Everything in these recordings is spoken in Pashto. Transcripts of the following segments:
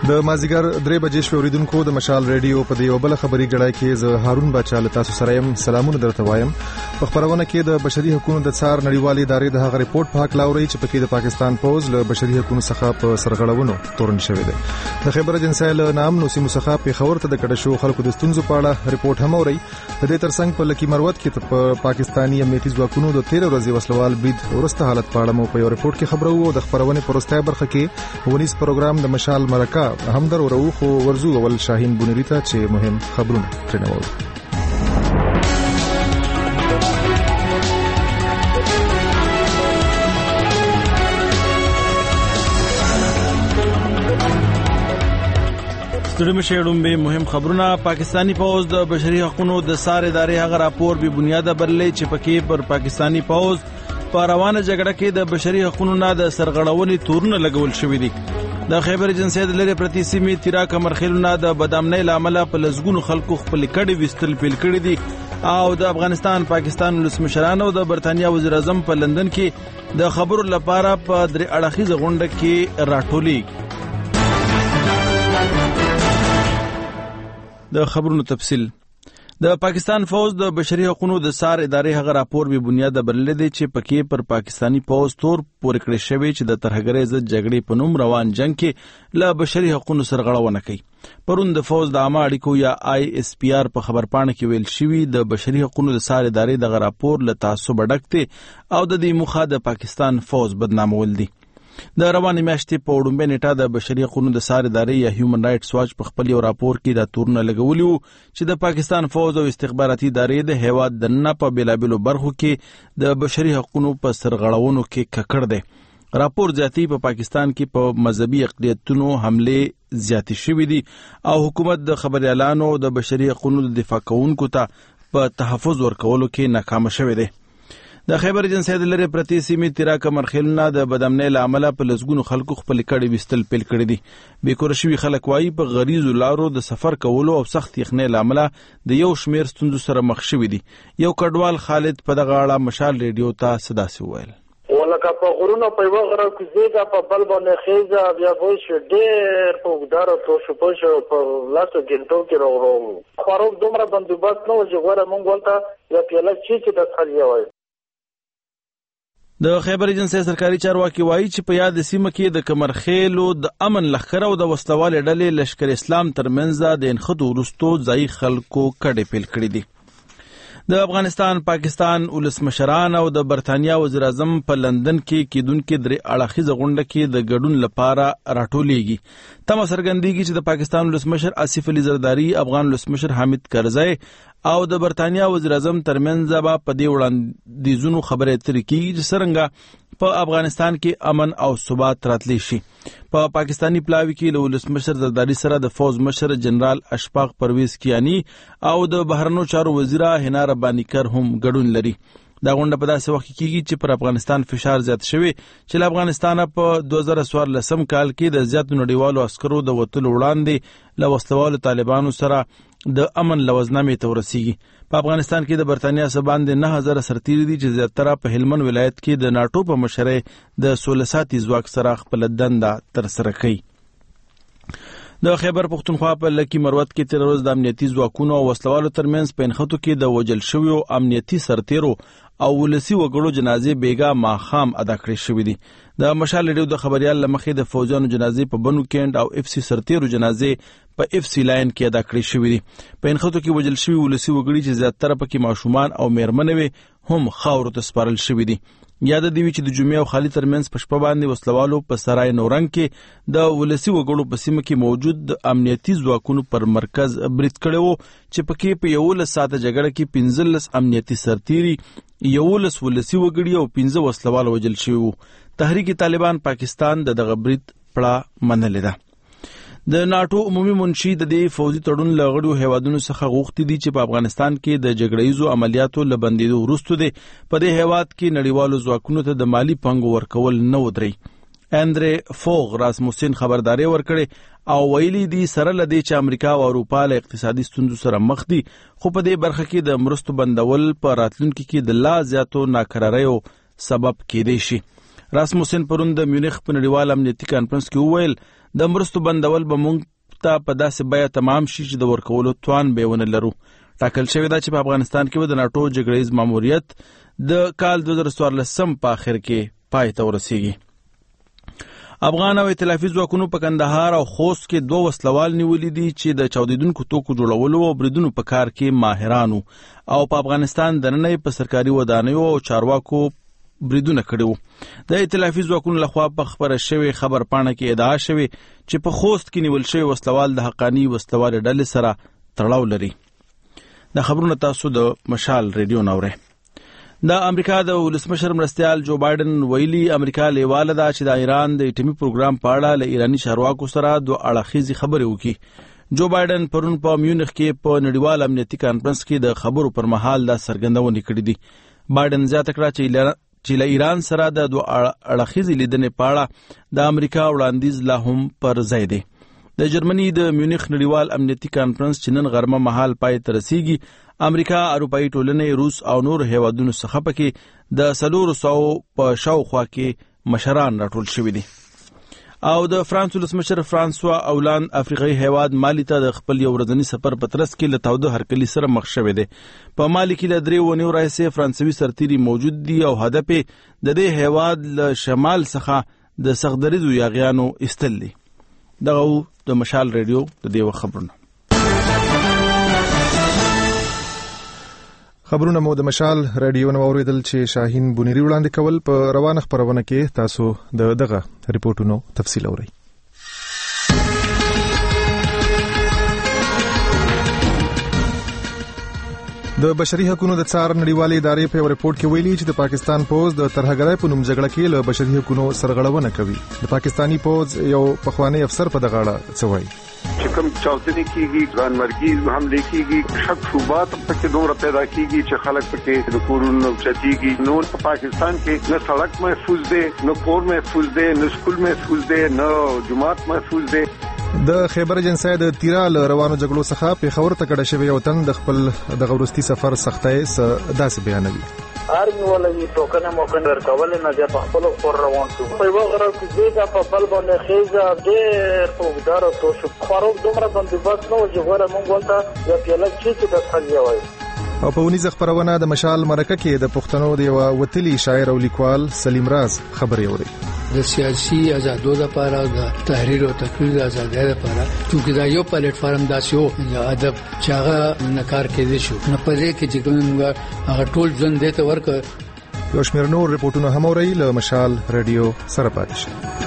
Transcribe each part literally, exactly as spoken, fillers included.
د مازیګر درې بجې شوې اوریدونکو د مشال ریډیو په دې بل خبري غړای کې زه هارون باچا له تاسو سره يم. سلامونه درته وایم. په خبرونه کې د بشري حقوقو د څار نړیوالې ادارې د هغه ریپورت په حق لاوري چې پکې د پاکستان پوز له بشري حقوقو څخه په سرغړونو تورن شوې ده. د خبر اجنسی له نام نو سیمو څخه په خبر ته د کډه شو خلکو د ستونزو په اړه ریپورت هم اوري. په دې ترڅنګ په لکی مروت کې په پاکستاني امنیتي ځواکونو د تیرې ورځې وسلوال برید ورسته حالت په اړه مو په یو ریپورت کې خبرو او د خبرونه پروستای برخه کې ونیس پروګرام د مشال مرکه هم درو خو ورزو اول شاهین بونری ته چې مهم خبرونه ترنه وو. ستړي مشهډوم به مهم خبرونه. پاکستانی پوز د بشري حقوقو د سار ادارې هغه راپور به بنیاده برلې چې پکې پر پاکستانی پوز په روانه جګړه کې د بشري حقوقو نه د سرغړونې تورونه لګول شوې دي. د خیبر اجنسی د لری پرتی سیمې تیرا کمرخیلونه د بدامنۍ لامل په لزګونو خلکو خپل کډي وستل پیل کړي دي او د افغانستان پاکستان ولسمشرانو د برتانیا وزیر اعظم په لندن کې د خبرو لپاره په درې اړخیزه غونډه کې راټولي. د خبرونو تفصیل. د پاکستان فوج د بشري حقوقو د سار ادارې هغه راپور به بنیاده برلې دی چې پکې پر پاکستانی فوج تور پورې کړی شوی چې د ترهګرۍ ضد جګړې په نوم روان جنگ کې له بشري حقوقو سرغړونه کوي. پرون د فوج د عامه اړیکو یا آی اس پی آر په خبرپاڼه کې ویل شوی د بشري حقوقو د سار ادارې د راپور له تعصب ډک دی او د دې مخه د پاکستان فوج بدنامول دي. د روانې میاشتې په وړاندې نیټه د بشري حقوقو د سار ادارې یا هیومن رائټس واچ په خپل یو راپور کې دا تورونه لګولي وو چې د پاکستان فوج او استخباراتي ادارې د هیواد د نه په بیلابلو برخو کې د بشري حقوقو په سرغړونو کې ککړ دي. راپور ذاتی په پاکستان کې په مذهبي اقلیتونو حمله زیاتې شوې دي او حکومت د خبريالانو د بشري حقوقو د دفاع کوونکو ته په تحفظ ورکولو کې ناکام شوې ده. د خیبر اجنسی د لری پرتی سیمې تیرا کمرخیلونه د بدامنۍ لامل په لزګونو خلکو خپل کډي وستل پیل کړي دي. بیکور شوی خلک وایي په غریزو لارو د سفر کولو او سخت یخنۍ لامل د یو شمیر ستونزو سره مخ شوي دي. یو کډوال خالد په دغه اړه مشال ریډیو ته صدا سي ویل. ولکه په غرونو په یو غره کې زیګه په بل باندې خېزه بیا وای شو ډېر په ګدارو تو شو په شو په لاسو ګنټو کې راوړم. خورو دومره بندوبست نو چې غره مونږ ولته یا پیاله چې چې د خالي وای. د خیبر اجنسی سرکاري چارواکي وایي چې په یاد سیمه کې د کمرخیلو د امن لخر او د وسلوال ډلې لشکر اسلام ترمنځ د انخدو ورستو ځای خلکو کډې پیل کړې دي. د افغانستان پاکستان ولسمشران او د برتانیا وزیر اعظم په لندن کې کېدونکې درې اړخیزه غونډه کې د ګډون لپاره راټولېږي. تمه څرګندېږي چې د پاکستان ولسمشر آصف علي زرداری، افغان ولسمشر حامد کرزی او د برتانیا وزیر اعظم ترمنځ به په دې وړاندیزونو خبرې اترې کیږي چې څرنګه په افغانستان کې امن او ثبات راتلی شي. په پا پاکستانی پلاوي کې له ولسمشر زرداری سره د فوج مشر جنرال اشفاق پرویز کیانی او د بهرنیو چارو وزیره حنا ربانی کر هم ګډون لري. دا غونډه په داسې وخت کې کیږي چې پر افغانستان فشار زیات شوی چې له افغانستانه په دوه زره څوارلسم کال کې د زیاتو نړیوالو عسکرو د وتلو وړاندې له وسلوالو طالبانو سره د امن لوزنامې ته ورسیږي. په افغانستان کې د برتانیا څخه باندې نه هزار سرتیري دي چې زیاتره په هلمند ولایت کې د ناټو په مشرۍ د سولې ساتي ځواک سره خپل دنده ترسره کوي. د خیبر پختونخوا په لکی مروت کې تیر ورځ د امنیتي ځواکونو او وسلوالو ترمنځ په انخته کې د وجل شویو امنیتي سرتیرو او ولسی وګړو جنازې بیګا ماخام ادا کړې شوې دي. د مشال ریډیو د خبريال لمخې د فوجانو جنازې په بنو کیند او اف سی سرتیرو جنازې په اف سی لاین کې ادا کړې شوې دي. په انخته کې وجل شوی ولسی وګړي چې زیاتره پکې ماشومان او میرمنې وي هم خاورو ته سپارل شوې دي. یاد دی چې د جمعې او خالي ترمنځ په شپه باندې وسلوالو په سرای نورنګ کې د ولسی وګړو په سیمه کې موجود امنیتي ځواکونو پر مرکز برید کړی وو چې پکې په یولس ساعته جګړه کې پنځلس امنیتي سرتیري، یولس ولسی وګړي او پنځه وسلوال وجل شوي وو. تحریک طالبان پاکستان د دغه برید پړه منلې ده. د ناټو عمومي منشي د دې فوجي تړون له غړو هیوادونو څخه غوښتي دي چې په افغانستان کې د جګړهیزو عملیاتو له بندېدو وروسته دي په دې هیواد کې نړیوالو ځواکونو ته د مالی پانګو ورکول نه ودري. اندرې فوغ راسموسین خبرداري ورکړي او ویلي دي سره لدی چې امریکا او اروپا له اقتصادي ستونزو سره مخ دي، خو په دې برخه کې د مرستو بندول په راتلونکي کې د لا زیاتو ناکراریو سبب کېدای شي. راسموسن پرون د میونخ په نړیوال امنیتي کانفرنس کې وویل د مرستو بندول به موږ ته په داسې بیه تمام شي چې د ورکولو توان به ونه لرو. ټاکل شوی دا چې په افغانستان کې به د ناټو جګړیز ماموریت د کال دوه زره څوارلسم په اخر کې پای ته ورسیږي. افغان او ائتلافي ځواکونو په کندهار او خوست کې دوه وسلوال نیولي دي چې د چاودیدونکو توکو جوړولو او بریدونو په کار کې ماهرانو او په افغانستان دننه په سرکاري ودانیو او چارواکو بریدونه کړي وو. د ائتلافي ځواکونو لخوا په خبره شوې خبر پاڼه کې ادعا شوې چې په خوست کې نیول شوی وسلوال د حقانی وسلوال ډلې سره تړاو لري. د خبرونو تاسو د مشال ریډیو نورې. د امریکا د ولسمشر مرستیال جو بایدن ویلي امریکا لیواله ده چې د ایران د اټومي پروګرام په اړه له ایراني چارواکو سره دوه اړخیزې خبرې وکړي. جو بایدن پرون په میونخ کې په نړیوال امنیتي کانفرنس کې د خبرو پر مهال دا څرګندونه کړې دي. بایدن زیاته کړه چې له ایران سره د دوه اړخیزې لیدنې په اړه د امریکا وړاندیز لا هم پر ځای دی. د جرمني د میونخ نړیوال امنیتي کانفرنس چې نن غرمه مهال پای ته رسیږي، امریکا، اروپایي ټولنې، روس او نور هیوادونو څخه پکې د څلورو سوو په شاوخوا کې مشران راټول شوي دي. او د فرانس ولسمشر فرانسوا اولان افریقایي هیواد مالی ته د خپل یو ورځني سفر په ترڅ کې له تاوده هرکلي سره مخ شوی دی. په مالی کې له درې ونیو راهیسې فرانسوي سرتیري موجود دي او هدف د دې هیواد له شمال څخه د سختدریزو یاغیانو ایستل دي. دغه د مشال ریډیو د دې خبرونه خبرونه مو د مشال رادیو نو اوریدل چې شاهین بونیری وړاندې کول. په روانه خبرونه کې تاسو د دغه ریپورتونو تفصیل اورئ. د بشري حقوقو د څار نړیوالې ادارې په ریپورت کې ویلي چې د پاکستان پوز د ترهګرۍ په نوم جګړه کې له بشري حقوقو سرغړونه کوي. د پاکستانی پوز یو پخوانی افسر په دغه اړه څه وایي. چې کوم چاودنې کیږي، ځانمرګي حملې کیږي، شک شوبات پکې دومره پیدا کیږي چې خلک پکې د کورونو چتیږي. نو په پاکستان کې نه سړک محفوظ دی، نه کور محفوظ دی، نه سکول محفوظ دی، نه جماعت محفوظ دی. د خیبر ایجنسی د تیرال روانو جګړو څخه پیښور ته کډه شوی وطن د خپل د غورستي سفر سختۍ داسې بیانوي. آرمی ولوي ټوکنه موکن ورکول نه د خپل خور روان شو. په یو غره کې زیګه په بل باندې خیزه ډېر پوګدار او شو. خروج دومره بندوبست نو چې غره مونږ ولته یا پیاله چې د خلیا وای. او په ونیزه خبرونه د مشال مرکه کې د پښتنو د یو وتلی شاعر او لیکوال سلیم راز خبرې اوري. د سیاسي آزادو لپاره د تحریر او تقریر آزادۍ لپاره چې دا یو پلیټ فارم داسې وو د ادب چې هغه نکار کېدی شو. نه پدې کې چې کوم هغه ټول ځن دې ته ورکړ. یو شمېر نور ریپورتونه هم اوري له مشال رادیو سره پاتې شي.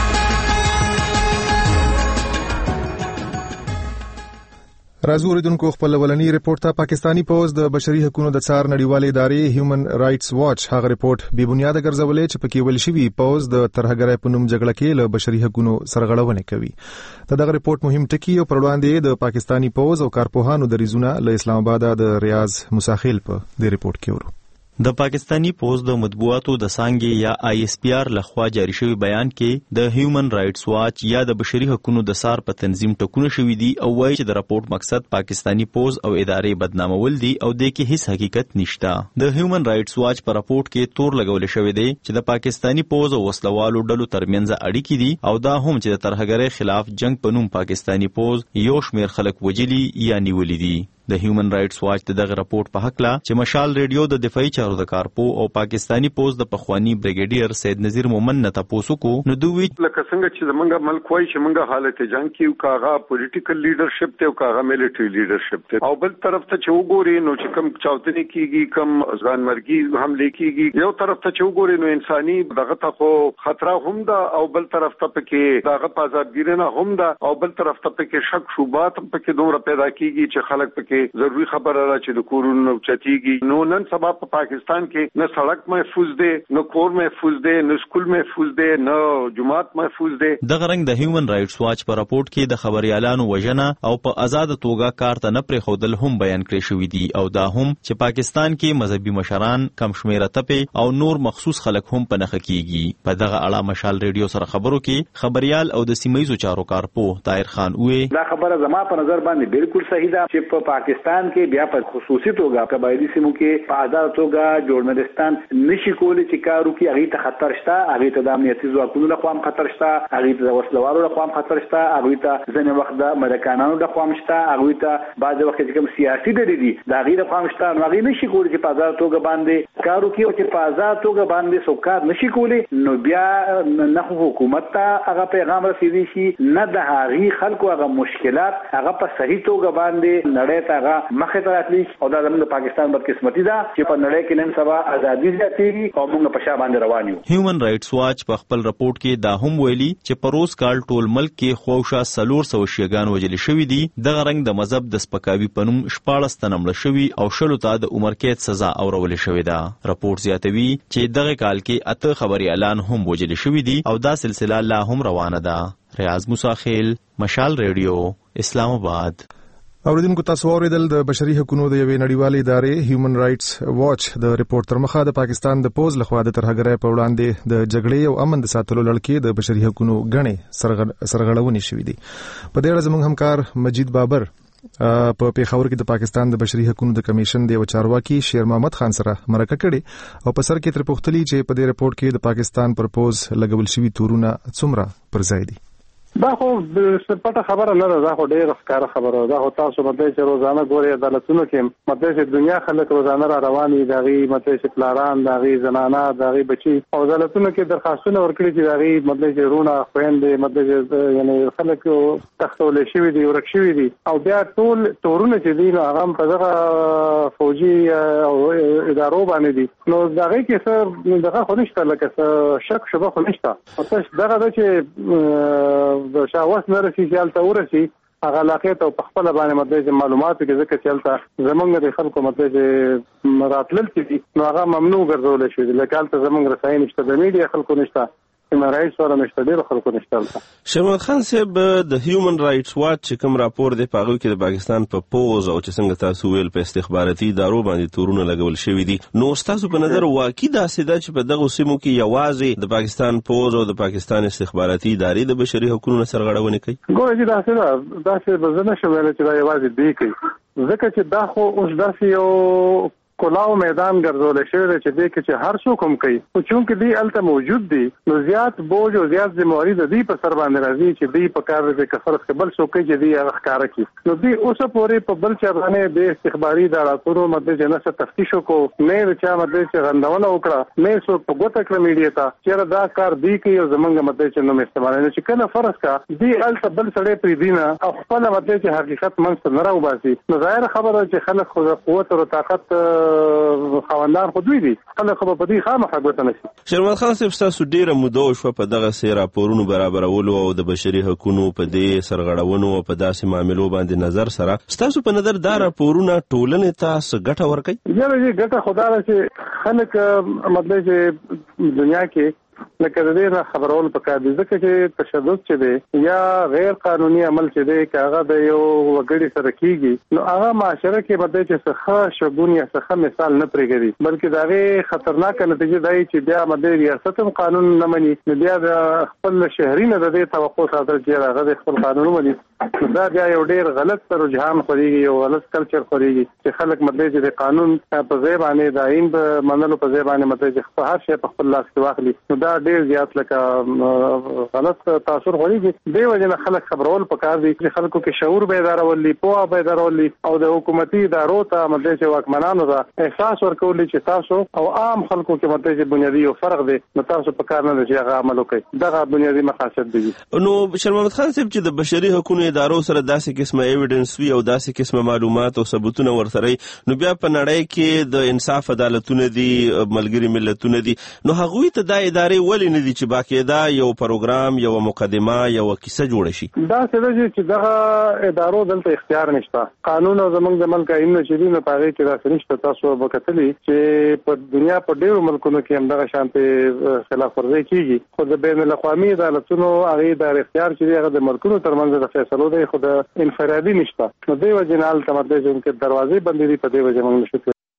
راځو ریدونکو خپل ولنی ریپورت ته. پاکستانی پوز د بشري حقوقو د څار نړیوالې ادارې هیومن رائټس واچ هغه ریپورت بې بنیاده ګرځولې چې پکې ویل شوی پوز د ترهګرۍ په نوم جګړه کې له بشري حقوقو سرغړونه کوي. دغه ریپورت مهم ټکی او پر وړاندې د پاکستانی پوز او کارپوهانو د ریزونه له اسلام آباد د ریاض مساخیل په دې ریپورت کې ورو. د پاکستانی پوز د مطبوعاتو د څانګې یا آی اس پی آر لخوا جاری شوی بیان کې د هیومن رائټس واچ یا د بشري حقوقو د څار په تنظیم ټکونه شوی دي او وایي چې د راپورټ مقصد پاکستانی پوز او ادارې بدنامول دي او د کې هیڅ حقیقت نشته. د هیومن رائټس واچ په راپورټ کې تور لګول شوی دی چې د پاکستانی پوز او وسلوالو ډلو ترمنځ اړیکې دي او دا هم چې د ترهګرۍ خلاف جنگ په نوم پاکستانی پوز یو شمېر خلک وجلی یا نیولي دي. د هیومن رائټس واچ دغه راپورټ په حق لا چې مشال ریډیو د دفاعي چارو د کارپو او پاکستانی پوز د پخوانی بریګیډیر سید نذیر مومن نه تاسو کو نو دوی لکه څنګه چې زمونږ ملک وایي چې موږ حالت جنگ کې کاغه پولیټیکل لیډرشپ ته او کاغه ملټری لیډرشپ ته او بل طرف ته چې وګوري نو چې کم چاودنې کیږي کم ځانمرګي حملې کیږي یو طرف ته چې وګوري نو انساني دغه ته خو خطر هم ده او بل طرف ته پکې دغه پازابګیرنه هم ده او بل طرف ته پکې شک شوبات پکې دومره پیدا کیږي چې خلک پکې ضروري خبره را چې د کورونو چتیږي. نو نن سبا په پاکستان کې نه سړک محفوظ دی، نه کور محفوظ دی، نه سکول محفوظ دی، نه جماعت محفوظ دی. د غرنګ د هیومن رائټس واچ په راپورټ کې د خبريالانو وژنه او په آزاد توګه کار ته نه پرې خودل هم بیان کړی شوی دی او دا هم چې پاکستان کې مذهبي مشران کم شمیره تپې او نور مخصوص خلک هم په نخښه کیږي. په دغه اړه مشال ریډیو سره خبرو کې خبريال او د سیمایي چارو کارپو طاهر خان وې دا خبره زما په نظر باندې بالکل صحیح ده چې په پاکستان کې بیا په خصوصي توګه قبایلی سیمو کې په آزاد توګه ژورنالیستان نشي کولی چې کار وکړي. هغه ته خطر شته، هغه ته د امنیتي ځواکونو له خوا خطر شته، هغه ته د وسلوالو له خوا خطر شته، هغه ته ځنې وخت د ملکانانو له خوا شته، هغه ته بعض وخت چې کوم سیاسي ډلې دي دا غیر خوا شته. نو هغه نشي کولی چې په آزاد توګه باندې کار وکړي او چې په آزاد توګه باندې څوک نشي کولی. نو بیا نه حکومت ته هغه پیغام رسیدي شي، نه د هغه خلکو هغه مشکلات هغه په صحیح توګه باندې نړۍ ته هغه مخه ته راتلی. او دا زموږ د پاکستان بدقسمتي ده چې په نړۍ کې نن سبا ازادي زیاتېږي او موږ په شا باندې روان یو. هیومن رائټس واچ په خپل رپورت کې دا هم ویلي چې په روز کال ټول ملک کې خوښه سلور سو شیګان وجل شوې دي. د غرنګ د مذهب د سپکاوي پنوم شپاړس تنه مړه شوي او شلو ته د عمر قید سزا اورول شوې ده. رپورت زیاتوي چې دغه کال کې اته خبري اعلان هم وجل شوې دي او دا سلسله لا هم روانه ده. ریاض موسی خیل، مشال ریډیو، اسلام آباد. اوریدونکو تاسو اوریدل د بشري حقوقو د یوې نړیوالې ادارې هیومن رائټس واچ د ریپورت تر مخه د پاکستان د پوز لخوا د ترهګرۍ په وړاندې د جګړې او امن د ساتلو لړ د بشري حقوقو غنې سرغړونې شوې دي. په دې اړه زموږ همکار مجید بابر په پیښور کې د پاکستان د بشري حقوقو د کمیشن د چارواکي شیر محمد خان سره مرکه کړې او په سر کې تر پوښتلي چې په دې ریپورت کې د پاکستان پر پوز لګول شوی تورونه څومره پر ځای دي. دا خو پټه خبره نه ده، دا خو ډېره ښکاره خبره ده. خو تاسو مطلب چې روزانه ګورئ عدالتونو کې مطلب چې دنیا خلک روزانه را روان دي، د هغې مطلب چې پلاران، د هغې زنانه، د هغې بچي او عدالتونو کې درخواستونه ورکړي چې د هغې مطلب چې وروڼه خویندې مطلب چې یعنې خلک تښتولی شوي دي، ورک شوي دي او بیا ټول تورونه چې دي نو هغه هم په دغه فوجي او ادارو باندې دي. نو د هغې کې څه دغه خو نشته، لکه څه شک شبه خو نشته. دغه ده چې د شاوس نه رسي چې هلته ورسي هغه علاقې ته په خپله باندې مطلب چې معلوماتو کې ځکه چې هلته زمونږ د خلکو مطلب چې راتلل چې دي نو هغه ممنوع ګرځولی شوي دي. لکه هلته زمونږ رسایي نشته، د میډیا خلکو نشته، هیومن رائټس سره نشته، ډېرو خلکو نشته. شیر محمد خان صاحب، د هیومن رائټس واچ چې کوم راپور دی په هغوی کې د پاکستان په پوز او چې څنګه تاسو ویل په استخباراتي ادارو باندې تورونه لګول شوي دي، نو ستاسو په نظر واقعي داسې ده چې په دغو سیمو کې یوازې د پاکستان پوز او د پاکستان استخباراتي ادارې د بشري حقوقو نه سرغړونې کوي؟ ګوره چې داسې ده، داسې به زه نشم ویلی چې دا یوازې دوی کوي، ځکه چې دا خو اوس داسې یو کلاو میدان ګرځول شوی دی چې دې کې چې هر څوک هم کوي، خو چونکې دوی هلته موجود دي نو زیات بوج او زیات ذمهواري د دوی په سر باندې راځي چې دوی په کار دی که فرض کړه بل څوک کوي چې دوی هغه ښکاره کړي. نو دوی اوسه پورې په بل چا باندې د استخباري اداراتو مطلب چې نه څه تفتیش وکړو، نه د چا مطلب چې غندونه وکړه، نه څوک په ګوته کړه میډیا ته چېرې دا کار دوی کوي او زمونږ مطلب چې نوم استعمالوي. نو چې کله فرض کړه دوی هلته بل سړی پرېږدي نه او خپله مطلب چې حقیقت منځ ته نه راوباسي، نو ظاهره خبره چې خلک خو د قوت او طاقت خواندان خو دوی دي، خلک خو په دې خامخا ګوته نشي. شیر محمد خان صاحب، ستاسو ډېره موده وشوه په دغسې راپورونو برابرولو او د بشري حقونو په دې سرغړونو او په داسې معاملو باندې نظر سره، ستاسو په نظر دا راپورونه ټولنې ته څه ګټه ورکوي؟ یاره یې ګټه خو دا ده چې خلک مطلب چې دنیا کې لکه د دې نه خبرول پکار دي، ځکه چې تشدد چې دی یا غیر قانوني عمل چې دی که هغه د یو وګړي سره کېږي نو هغه معاشره کې به دی چې څه ښه شګون یا څه ښه مثال نه پرېږدي، بلکې د هغې خطرناکه نتیجه دا چې بیا مدې ریاست هم قانون نه مني، نو بیا د خپل شهري نه د دې توقع ساتل چې هغه د خپل قانون ومني، نو دا بیا یو ډېر غلط رجحان خورېږي، یو غلط کلچر خورېږي چې خلک مدې چې د قانون په ځای باندې د آئین په منلو په ځای باندې مدې چې هر شی په خپل لاس کې واخلي، نو دا ډېر زیات لکه غلط تاثر غوړي. دې وجه نه خلک خبرول پکار دي چې خلکو کې شعور بیدارولي، پوهه بیدارولي او د حکومتي ادارو ته مدې چې واکمنانو ته احساس ورکولي چې تاسو او عام خلکو کې مدې چې بنیادی یو فرق دی، نو تاسو پکار نه دی چې هغه عمل وکړي، دغه بنیادی مقاصد دي. نو شیر محمد خان صاحب، چې د بشري حقوقو ادارو سره داسې قسمه ایویډنس وي او داسې قسمه معلومات او ثبوتونه ورسره، نو بیا په نړۍ کې د انصاف عدالتونه دي، ملګري ملتونه دي، نو هغوی ته دا ادارې ولې نه دي چې باقاعده یو پروګرام، یو مقدمه، یو کیسه جوړه شي؟ دا څه ده چې دغه ادارو دلته اختیار نشته، قانون او زمونږ د ملک آئین چې دي نو په هغې کې داسې نشته. تاسو به کتلي چې په دنیا په ډېرو ملکونو کې همدغه شانتې خلاف ورزي کېږي، خو د بین الاقوامي عدالتونو هغې د اختیار چې دی هغه د ملکونو ترمنځ د فیصلو دی، خو د انفرادي نشته. نو دې وجې نه هلته مطلب چې دروازې بندې دي، په دې وجې موږ نشو.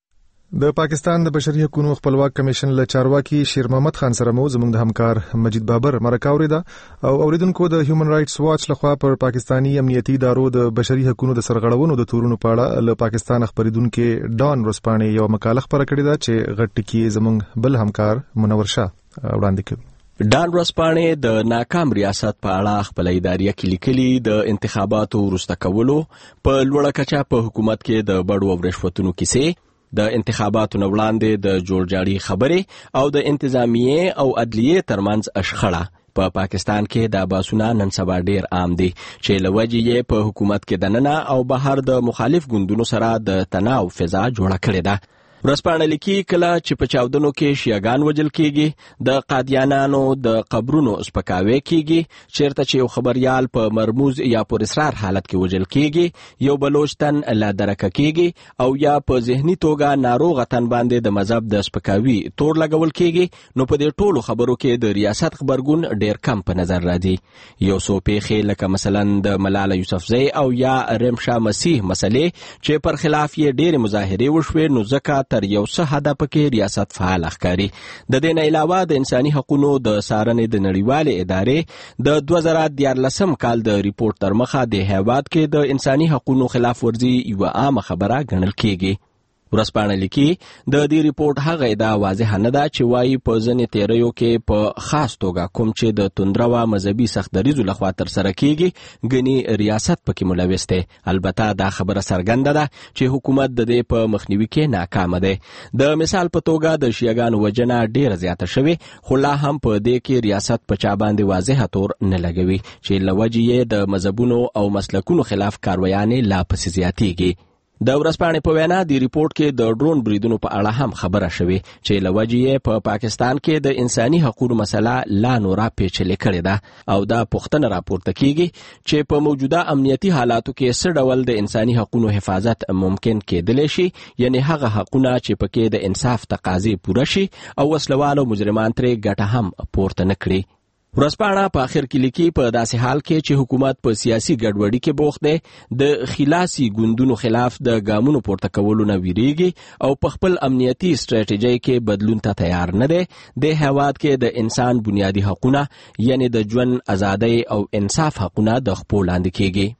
د پاکستان د بشري حقوقو خپلواک کمیشن له چارواکي شیر محمد خان سره مو زموږ د همکار مجید بابر مرکه اوریدا او اوریدونکو د هیومن رائټس واچ لخوا پر پاکستانی امنیتي ادارو د بشري حقوقو د سرغړونو د تورونو په اړه له پاکستان خبرېدونکو ډان روسپانې یو مقاله خبره کړې ده چې غټ ټکی زموږ بل همکار منور شاه وړاندې کوي. ډان روسپانې د ناکام ریاست په اړه خپل ادارې کې لیکلي د انتخاباتو وروسته کولو په لوړه کچه په حکومت کې د بړو او رشوتونو کیسې، د انتخاباتو نه وړاندې د جوړجاړي خبرې او د انتظامیې او عدلیې ترمنځ اشخړه په پاکستان کې د باسونه نن سبا ډیر عام دي چې لوجې یې په حکومت کې دننه او بهر د مخالف ګوندونو سره د تناو فضا جوړه کړې ده. ورسپانه لیکي کله چې په چاودنو کې شیعاګان وجل کیږي، د قادیانانو د قبرونو سپکاوي کیږي، چیرته چې یو خبريال په مرموز یا پر اصرار حالت کې وجل کیږي، یو بلوچستان لا درکه کیږي او یا په ذهني توګه ناروغ تن باندې د مذهب د سپکاوي تور لګول کیږي، نو په دې ټولو خبرو کې د ریاست خبرګون ډیر کم په نظر راځي. یو څو پیښې لکه مثلا د ملاله یوسفزۍ او یا رمشا مسیح مسلې چې پر خلاف یې ډیر مظاهره وشوي، نو ځکه تر یو څه حد پکې ریاست فعال ښکاري. د دې نه علاوه د انساني حقوقو د څارنې د نړیوالې ادارې د دوه زره دیارلسم کال د ریپورت تر مخه د هیواد کې د انساني حقوقو خلاف ورزي یو عامه خبره ګڼل کیږي. ورسپانه لیکي د دې ریپورت هغه ادعا واضح نه ده چې وايي په ځنې تیریو کې په خاص توګه کوم چې د توندروا مذهبي سختدریزو لخوا تر سره کیږي غني ریاست پکې ملوث دی. البته دا خبره څرګنده ده چې حکومت د دې په مخنیوي کې ناکام دی. د مثال په توګه د شیعاګانو وجنه ډیره زیاته شوې، خو لا هم په دې کې ریاست په چا باندې واضح تور نه لګوي چې لوجې د مذهبونو او مسلکونو خلاف کاروایانې لا پسې زیاتېږي. د ورسپانې په وینا د ریپورت کې د ډرون بریدونو په اړه هم خبره شوې چې لوجې په پاکستان کې د انساني حقوقو مسله لا نورا پیچلې کړې ده او دا پوښتنه راپورته کیږي چې په موجوده امنیتي حالاتو کې څه ډول د انساني حقوقو حفاظت ممکن کېدلی شي، یعنی هغه حقونه چې پکې د انصاف تقاضې پوره شي او وسلوال او مجرمان ترې ګټه هم پورته نه کړي. ورسپانه په اخر کې لیکي په داسې حال کې چې حکومت په سیاسي ګډوډي کې بوخت دی، د خلاصي ګوندونو خلاف د ګامونو پورته کولو نه ویریږي او په خپل امنیتي ستراتیژي کې بدلون ته تیار نه دی. د هیواد کې د انسان بنیادی حقوقونه یعنی د ژوند ازادۍ او انصاف حقوقونه د خپل لاندې کېږي.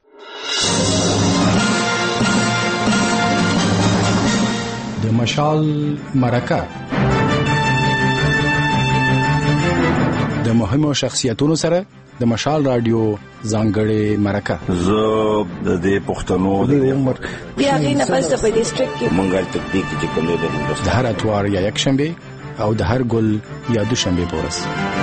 د مشال مرکه د مهمو شخصیتونو سره د مشال رادیو ځانګړې مرکه. زه د دې پښتنو د عمر بیا غینه پس په ډیسټریکټ کې مونږه تطبیق چې کومه د هر اتوار یا یک شنبه او د هر ګل یا دوشنبه پورس.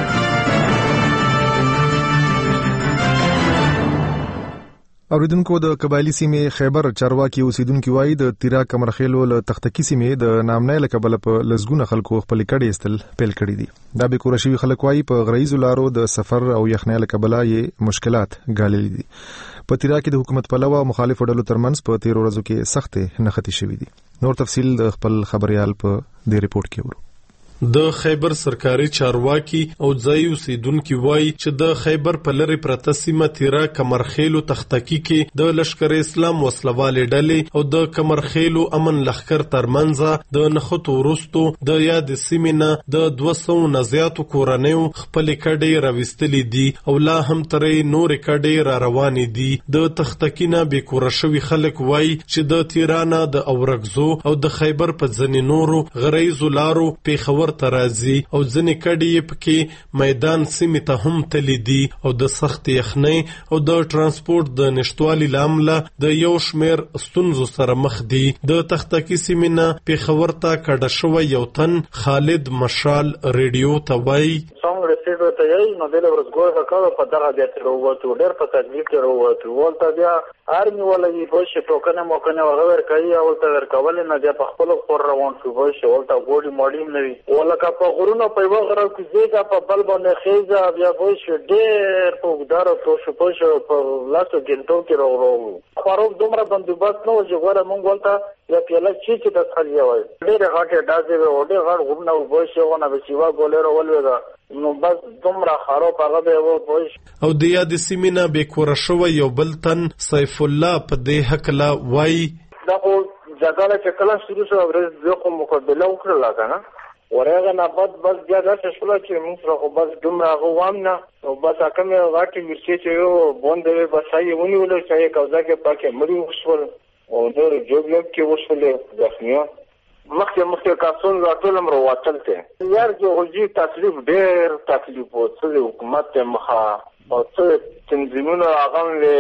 اوریدونکو د قبایلی سیمې خیبر چارواکي اوسیدونکو وایي د تیرا کمرخیلو له تختکی سیمې د نامنې لکبل په لزګونه خلکو خپل کډې استل پیل کړی دي. دا به کورشي خلک وایي په غریزو لارو د سفر او یخنۍ لکبل یې مشکلات ګاللي دي. په تیرا کې د حکومت په لوا مخالف ډلو ترمنځ په تیر ورځو کې سختې نښتې شوې دي. نور تفصیل د خپل خبريال په دې ریپورت کې ورو. د خیبر سرکاري چارواکي او ځای اوسیدونکو وایي چې د خیبر په لری پرته سیمه تیرا کمرخیلو تختکی کې د لشکر اسلام وسلوالې ډلې او د کمرخیلو امن لخر ترمنځ د نخښتو ورستو د یاد سیمینه د دوه سوه نه زیاتو کورنیو خپل کډې راوستلې دي او لا هم ترې نور کډې را روانې دي. د تختکینه به کورشوي خلک وایي چې د تیرانه د اورګزو او د خیبر په ځنې نورو غریزو لارو پیښور ترازی او ځنې کډې پکې میدان سیمې ته هم تللی دي او د سخت یخنۍ او د ترانسپورت د نشټوالي لامله د یو شمیر ستونزو سره مخ دي. د تختکی سیمې نه پیښور ته کډه شوی یو تن خالد مشال ریډیو ته وایي څنګه رسېدو ته یې نو د ورځګور کاوه په دغه بیا تر ووتو ډېر په تکلیف کې وروتو ولته بیا ارمي ولګي بوشه ټوکنه موکنه ورغور کوي او ولته ورکول نه بیا په خپل خور روان شو بوشه ولته ګوډي ماډیم نه وي ولکه په غرونو په وغره کې زیګه په بل باندې خېزه بیا بوشه ډېر په ګدار تو شو بوشه په لاسو ګنټو کې ورو خورو دومره بندوبست نو چې غره مونږ ولته یا پیاله چې چې د خالي وای ډېر غاټه دازې و ډېر غاټ غوونه بوشه ونه به سیوا ګولره ولوي نو بس دومره خراب هغه به و پوش او د یاد سیمینا به کور شو یو بل تن سیف الله په دې حق لا وای دا خو جګړه چې کله شروع شو ورځ دوه کوم مقابله وکړه کنه ورغه نه بعد بس بیا داسې شول چې موږ سره خو بس دومره غوام نه او بس کومه غاټي ورچې چې یو بوندې بس یې ونیول چې یې کوزا کې پاکه مړی وشول او نور جوړ کې وشول ځخنیو مخکې مخکې کاسون راټول امر واتل ته یار جو هجی تکلیف ډېر تکلیف و څه حکومت مخه او څه تنظیمونه هغه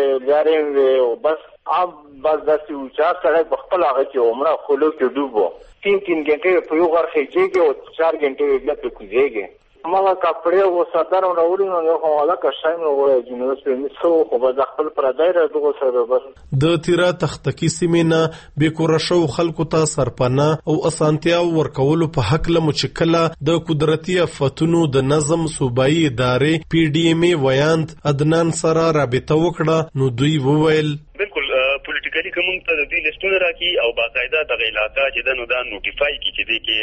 لري او بس اب بس داسې وچا سره بخپل هغه چې عمره خلو کې ډوبو تین تین घंटे په یو غرخه کېږي او چار घंटे بیا په کوزيږي مالا کپڑے او صدر راوړي نو یو حواله کښایم نو وایي جنوس په مسو خو به خپل پر دایره دغه سره بس د تیرا تختکی سیمینه به کورشو خلکو ته سرپنه او اسانتیا ورکول په حق له مشکله د قدرتي افتونو د نظم صوبایي ادارې پی ډی ایم ای ویاند عدنان سره رابطه وکړه نو دوی وویل بالکل پولیټیکلی کوم ته د دې لیستونه راکی او باقاعده د علاقې چې د نو دا نوټیفای کی چې د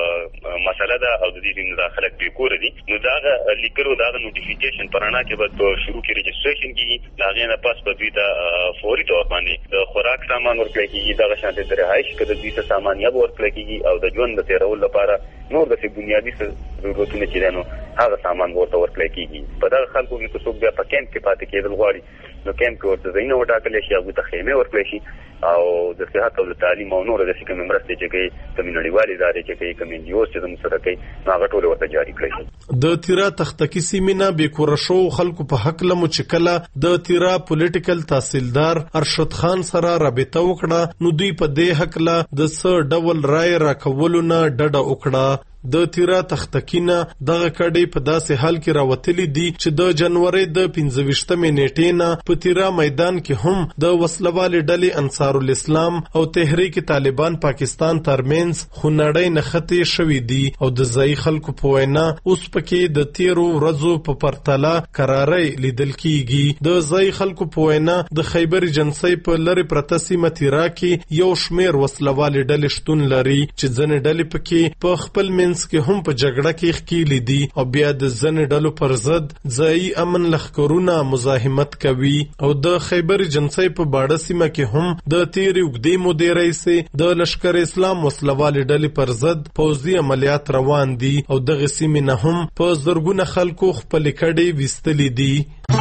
کې مسله ده او د دې نه خلک به کور دي نو دا لیکلو دا نوټیفیکیشن پرانا کې به شروع کې رجسټریشن کیږي دا غي نه پاس په دې د فوري تور باندې د خوراک سامان ورکړي کیږي دا شانته د رهایش کې د دې سامان یا ورکړي کیږي او د ژوند د تیرول لپاره نور د بنیادی ضرورتونه چې دنو هغه سامان ورته ورکړي کیږي په دا خلکو کې څوک بیا په کیمپ کې پاتې کېدل غواړي نو کیمپ کې ورته ځینې وټاکل شي هغه ته خیمه ورکړي شي او د صحت او تعلیم او نور د سکه مرستې چې کوي کمیونټي ادارې چې کوي کمیونټي چې د مسره کوي هغه ټول ورته جاری کړي د تیرا تختکی سیمینه به کورشو خلکو په حق له مچکله د تیرا پولیټیکل تحصیلدار ارشد خان سره رابطه وکړه نو دوی په دې حق له د څه ډول رائے راکولو نه ډډه وکړه د تیرا تختکینه دغه کډې په داسې حال کې راوتلې دي چې د جنوري د پنځه ویشتمې نیټې نه په تیرا میدان کې هم د وسلوالې ډلې انصار الاسلام او تحریک طالبان پاکستان ترمنځ خونړۍ نښتې شوې دي او د ځای خلکو په وینا اوس پکې د تیرو ورځو په پرتله قرارۍ لیدل کیږي د ځای خلکو په وینا د خیبر جنسي په لری پرته سیمه تیرا کې یو شمیر وسلوالې ډلې شتون لري چې ځنې ډلې پکې په خپل من کې هم په جګړه کې ښکېلې دي او بیا د ځنې ډلو پر ضد ځایي امن لښکرونه مزاحمت کوي او د خیبر جنسي په باړه سیمه کې هم د تیرې اوږدې مودې راهیسې د لښکر اسلام وسلوالې ډلې پر ضد پوځي عملیات روان دي او دغه سیمې نه هم په زرګونه خلکو خپلې کډې ویستلې دي.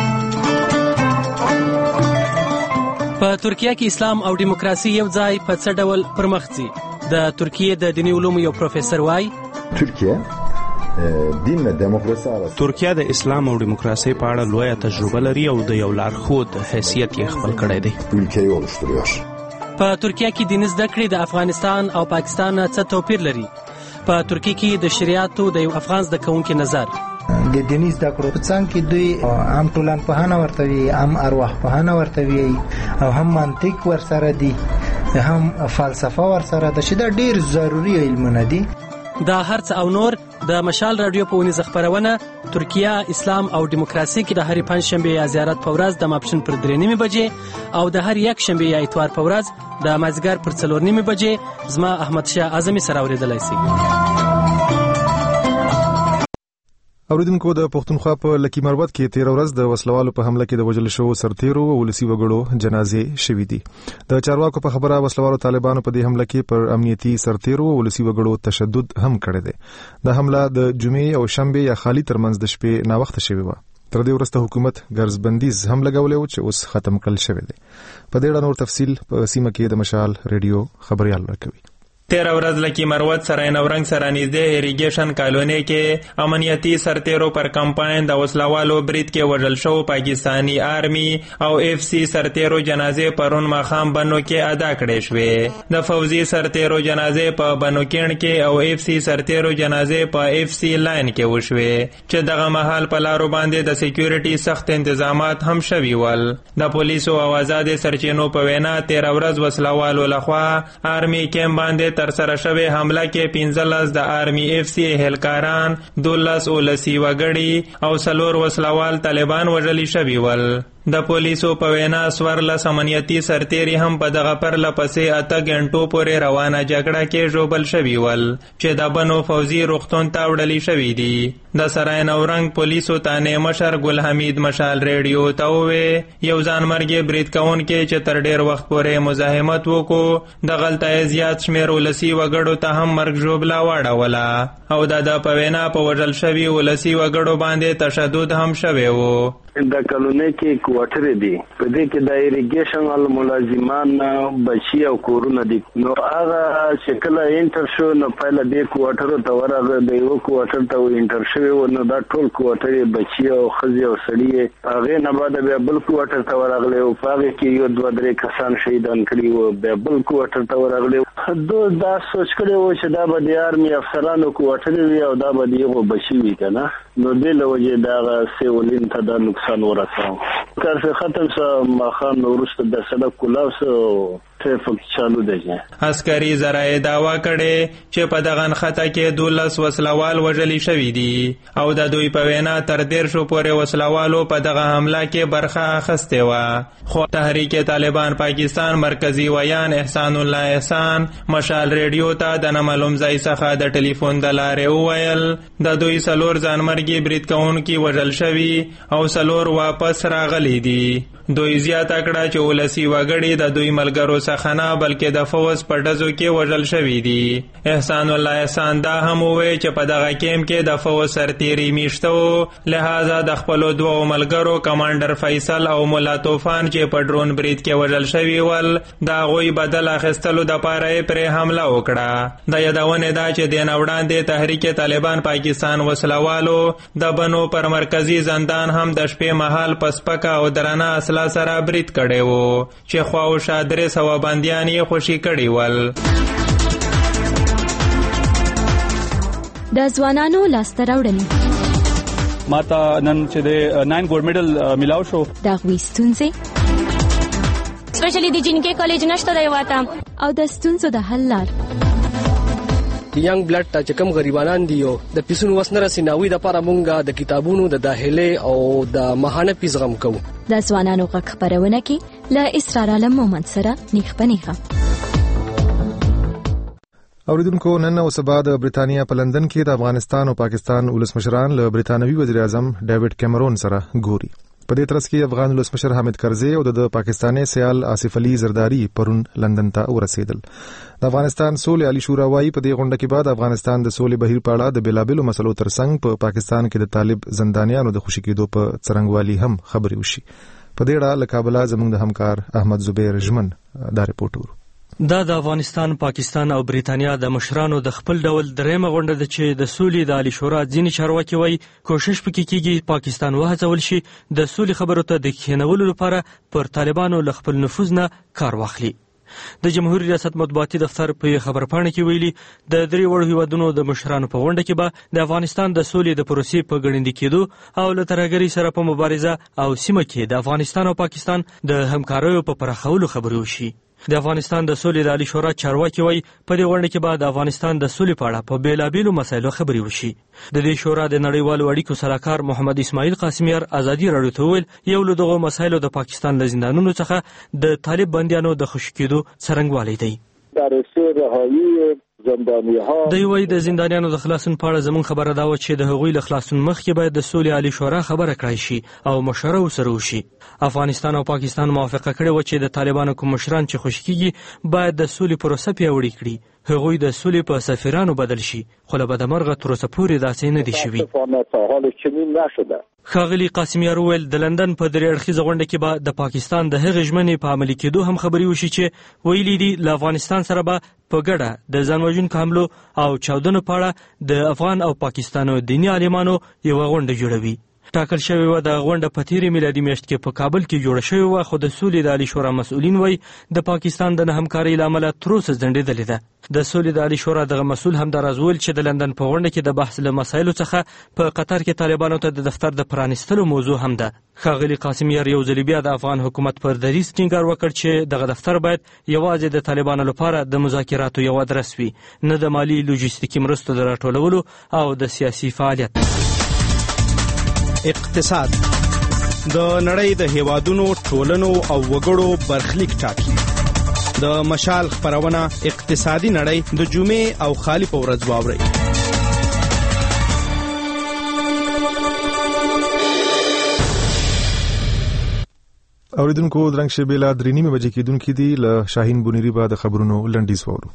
په ترکیه کې اسلام او دیموکراسي یو ځای په څه ډول پرمخ ځي؟ د ترکیه د دیني علومو یو پروفیسور وایي ترکیه دین دیموکراسي سره ترکیه د اسلام او دیموکراسي په اړه لویه تجربه لري او د یو لارښود حیثیت یې خپل کړی دی. ülkeyi oluşturuyor. په ترکیه کې دیني زده کړې د افغانستان او پاکستان څخه توپیر لري. په ترکیه کې د شریعتو د یو افغان زده کوونکي نظر د دیني زده کړو په څنګه کې دوی عام ټولنپوهنه ورته وي، عام ارواحپوهنه ورته وي او هم منطق ورسره دي، هم فلسفه ورسره ده چې دا ډیر ضروري علمونه دي. دا هرڅ او نور د مشال رادیو په ونیزه خبرونه ترکیه اسلام او دیموکراسي کې د هرې پنځ شنبه یا زیارت په ورځ د ماپښین پر درې نیمې بجې او د هر یک شنبه یا اتوار په ورځ د مازیګر پر څلور نیمې بجې زما احمد شاه اعظمي سره اوریدلای شي. اوریدونکو د پښتونخوا په لکی مربوط کې تیر ورځ د وسلوالو په حمله کې د وجل شو سرتیرو او ولسی وګړو جنازې شوې دي. د چارواکو په خبره وسلوالو طالبانو په دې حمله کې پر امنیتي سرتیرو او ولسی وګړو تشدد هم کړی دی. د حمله د جمعې او شنبه یا خالی ترمنځ د شپې نا وخت شوې و. تر دې وروسته حکومت ګرځبندیز هم لګولې و چې اوس ختم کړل شوی دی. په دې اړه نور تفصیل په سیمه کې د مشال ریډیو خبريال ورکوي. تیر ورځ لکی مروت سره نورنګ سره نږدې اریګیشن کالونی کې امنیتي سرتیرو پر کمپاین د وسلوالو برید کې وژل شو پاکستانی آرمی او اف سی سرتیرو جنازې پرون ماخام بنو کې ادا کړې شوې. د فوزي سرتیرو جنازې په بنو کېن کې او اف سی سرتیرو جنازې په اف سی لاین کې وشوې چې دغه مهال په لارو باندې د سکیورټي سخت تنظیمات هم شوي ول. د پولیسو او آزاد سرچینو په وینا تیر ورځ وسلوالو لخوا آرمی کېم باندې تر سره شوی حمله کې پنځلس د آرمی اف سی اهلکاران، دولس اولسی وګړي او څلور وسلوال طالبان وژلي شوي ول. د پولیسو په وینا څوارلس امنیتي سرتیري هم په دغه پرله پسې اته غنټو پورې روانه جګړه کې ژوبل شوي ول چې د بنو فوزي روغتون ته وړلي شوي دي. د سرای نورنګ پولیسو تانې مشر ګل حمید مشال ریډیو ته ووې یو ځانمرګي برید کوونکی چې تر ډیر وخت پورې مزاحمت وکړو دغلته یې زیات شمېر ولسي وګړو ته هم مرګ ژوبله واړوله او د ده په وینا په وژل شوي ولسي وګړو باندې تشدد هم شوی و. د کلونی کې کوارټرې دي په دې کې د ایریګیشن ال ملازمان بچي او کورونه دي نو هغه شکل انټر شو نو پهله د کوارټرو ته ورغه د یو کوارټر ته انټر شوی و نو دا ټول کوارټرې بچي او خزي او سړي هغه نه بعد بیا بل کوارټر ته ورغله او هغه کې یو دوه درې کسان شهیدان کړي وو بیا بل کوارټر ته ورغله دوی دا سوچ کړي و چې دا به د آرمي افسرانو کوارټر وي او دا به یو بچي وي کنه نو د لوجه دا سیولین ته د نقصان ورساو کار څه ختم څه مخان ورسته د سړک کولاوس ټریفیک چالو دی. عسکري ذرایع داوا کړي چې په دغه نښته کې دولس وسلوال وژلي شوي دي او د دوی په وینا تر دېر شو پورې وسلوالو په دغه حمله کې برخه اخیستې وه. خو تحریک طالبان پاکستان مرکزي ویان احسان الله احسان مشال ریډیو ته د نامعلوم ځای څخه د ټلیفون د لارې وویل د دوی څلور ځانمرګي برید کوونکي وژل شوي او څلور واپس راغلي دي. دوی زیاته کړه چې ولسي وګړي د دوی ملګرو څخه نه بلکې د فوز په ډزو کې وژل شوي دي. احسان الله احسان دا هم وویل چې په دغه کیمپ کې د فوز سرتیري میشته و لهذا د خپلو دوو ملګرو کمانډر فیصل او ملا طوفان چې په ډرون برید کې وژل شوي ول د هغوی بدل اخیستلو دپاره یې پرې حمله وکړه. د یادونې ده چې دې نه وړاندې تحریک طالبان پاکستان وسلوالو د بنو پر مرکزي زندان هم د شپې مهال په سپکه او درنه اصلا سره برید کړی و چې خواوشا درې سوه بندیان یې خوشي کړي ول. د ځوانانو لاسته راوړنې ماته نن چې د ناین ګولډ میډل میلاو شو د هغوی ستونزې سپیشلی د جنکې کالج نشته دی واته او د ستونزو د حل لار د ینګ بلډ ته چې کوم غریبانان دي او د پیسونو وس نه رسي ناوی د پاره مونږه د کتابونو د داخله او د ماهانه پیس غم کوو. د ځوانانو غږ خپرونه کې له اسرار عالم مومند سره نیخ پنیخه. اوریدونکو نن او سبا د برتانیا په لندن کې د افغانستان او پاکستان ولسمشران له برتانوي وزیر اعظم ډیوډ کیمرون سره ګوري. په دې ترڅ کې افغان ولسمشر حامد کرزي او د پاکستاني سیال آصف علي زرداری پرون لندن ته ورسېدل. د افغانستان سولې عالی شورا وايي په دې غونډه کې بعد افغانستان د سولې بهیر په اړه د بیلابېلو مسلو ترڅنګ په پاکستان کې د طالب زندانیانو د خوشي کېدو په څرنګوالي هم خبرې وشي. په دې اړه له کابل زموږ د همکار احمد زبیر ژمن دا رپورټ ورو. دا د افغانستان، پاکستان او بریتانیا د مشرانو د خپل ډول درېمه غونډه ده چې د سولې د عالی شورا ځینې چارواکي وایي کوشش پکې کیږي پاکستان وهڅول شي د سولې خبرو ته د کښېنولو لپاره پر طالبانو له خپل نفوذ نه کار واخلي. د جمهوریت ریاست مطبوعاتي دفتر په خبرپاڼه کې ویلي د درې وړو هیوادونو د مشرانو په غونډه کې به د افغانستان د سولې د پروسې په ګړندي کېدو او له ترهګرۍ سره په مبارزه او سیمه کې د افغانستان او پاکستان د همکاریو په پراخولو خبرې وشي. د افغانستان د سولې د عالی شورا چارواکي وایي په دې غونډه کې به د افغانستان د سولې په اړه په بیلابېلو مسایلو خبرې وشي. د دې شورا د نړیوالو اړیکو سلاکار محمد اسماعیل قاسمیار ازادي راډیو ته وویل یو له دغو مسایلو د پاکستان له زندانونو څخه د طالب بندیانو د خوشي کېدو څرنګوالی دی. دوی وایي د زندانیانو د خلاصون په اړه زموږ خبره دا وه چې د هغوی له خلاصون مخکې باید د سولې عالی شورا خبره کړای شي او مشوره ورسره وشي. افغانستان او پاکستان موافقه کړې وه چې د طالبانو کوم مشران چې خوشي کېږي باید د سولې پروسه پیاوړې کړي. هغوی د سولې په سفیرانو بدل شي خو له بدمرغه تر اوسه پورې داسې نه دي شوي. ښاغلي قاسمیار وویل د لندن په درې اړخیزه غونډه کې به د پاکستان د هغې ژمنې په عملي کېدو هم خبرې وشي چې ویلي دي له افغانستان سره به په ګډه د ځان وژونکو حملو او چاودنو په اړه د افغان او پاکستانو دیني عالمانو یوه غونډه جوړوي. ټاکل شوې وه د غونډه په تېرې میلادي میاشت کې په کابل کې جوړه شوې وه خو د سولې د عالی شورا مسؤلین وایي د پاکستان د نه همکارۍ له امله تر اوسه ځنډېدلې ده. د سولې د عالی شورا دغه مسؤل همداراز وویل چې د لندن په غونډه کې د بحث له مسایلو څخه په قطر کې طالبانو ته د دفتر د پرانیستلو موضوع هم ده. ښاغلي قاسمیار یو ځلې بیا د افغان حکومت پر دریځ ټینګار وکړ چې دغه دفتر باید یوازې د طالبانو لپاره د مذاکراتو یو ادرس وي نه د مالي لوجستیکي مرستو د راټولولو او د سیاسي فعالیت. اقتصاد د نړۍ د هیوادونو ټولنو او وګړو برخلیک ټاکي. د مشال خبرونه اقتصادي نړۍ د جمعې او خالی په ورځ واوري. اوریدونکو درنګ شبیلا درې نیمه بجې کېدونکې دي. له شاهین بونیری به د خبرونو لنډیز وورو.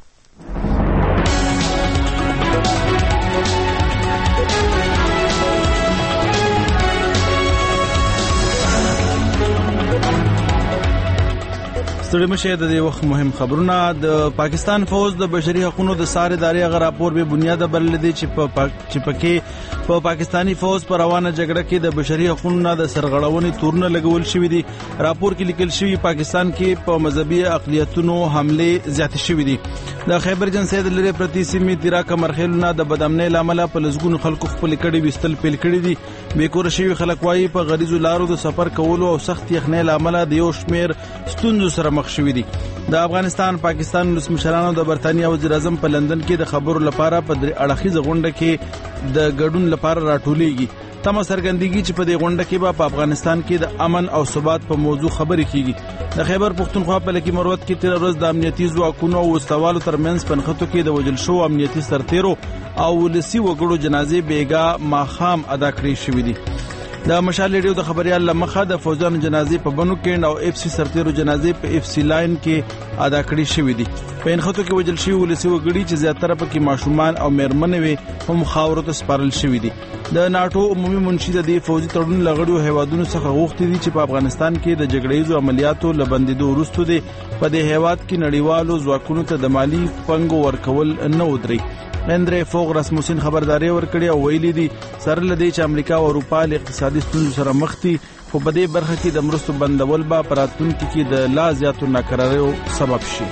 ستړي مشه د دې وخت مهم خبرونه. د پاکستان فوج د بشري حقوقو د ساري ادارې غ راپور به بنیاد بلل دي چې په چې پکې په پاکستانی فوج پر روانه جګړه کې د بشري حقوقو د سرغړونې تورونه لګول شوې دي. راپور کې لیکل شوی پاکستان کې په مذهبي اقلیتونو حمله زیات شوې دي. د خیبر جنسید لري پرتی سیمې تیرا کمرخیلونه د بدامنۍ لامل په لزګونو خلکو خپل کړي وستل پیل کړي دي. بیکور شوی خلک وايي په غریزو لارو د سفر کولو او سخت یخنۍ لامل د یو شمیر ستوندو سره مخ شوی دي. د افغانستان پاکستان ولس مشرانو د برتانیا وزیر اعظم په لندن کې د خبرو لپاره په درې اړخیزه غونډه کې د ګډون لپاره راټولېږي. تمه څرګندېږي چې په دې غونډه کې په افغانستان کې د امن او ثبات په موضوع خبرې کیږي. د خیبر پښتونخوا په لکه مروت کې تیر ورځ د امنیتي ځواکونو او استوالو ترمنځ پنځخته کې د وجل شو امنیتي سرتیرو او ولسی وګړو جنازې بیګا ماخام ادا کړې شوې دي. د مشال ریډیو د خبريال لمخه د فوجانو جنازې په بنو کېند او اف سی سرتیرو جنازې په اف سی لاین کې ادا کړې شوې دي. په انخته کې وجل شوی ولسی وګړي چې زیاتره پکې ماشومان او مېرمنې وي هم خاورو ته سپارل شوې دي. د ناتو عمومي منشي د دې فوجي تړون لغړیو هیوادونو څخه غوښتي دي چې په افغانستان کې د جګړې عملیاتو لبندېدو وروسته دي په دې هیواد کې نړیوالو ځواکونو ته د مالی پنګو ورکول نه ودري. اندرې فوغ رسموسین خبرداري ورکړي او ویلي دي سره لدی چې امریکا او اروپا له اقتصادي ستونزو سره مخ دي خو په دې برخه کې د مرستو بندول به پراتونکو کې د لا زیاتو ناکراریو سبب شي.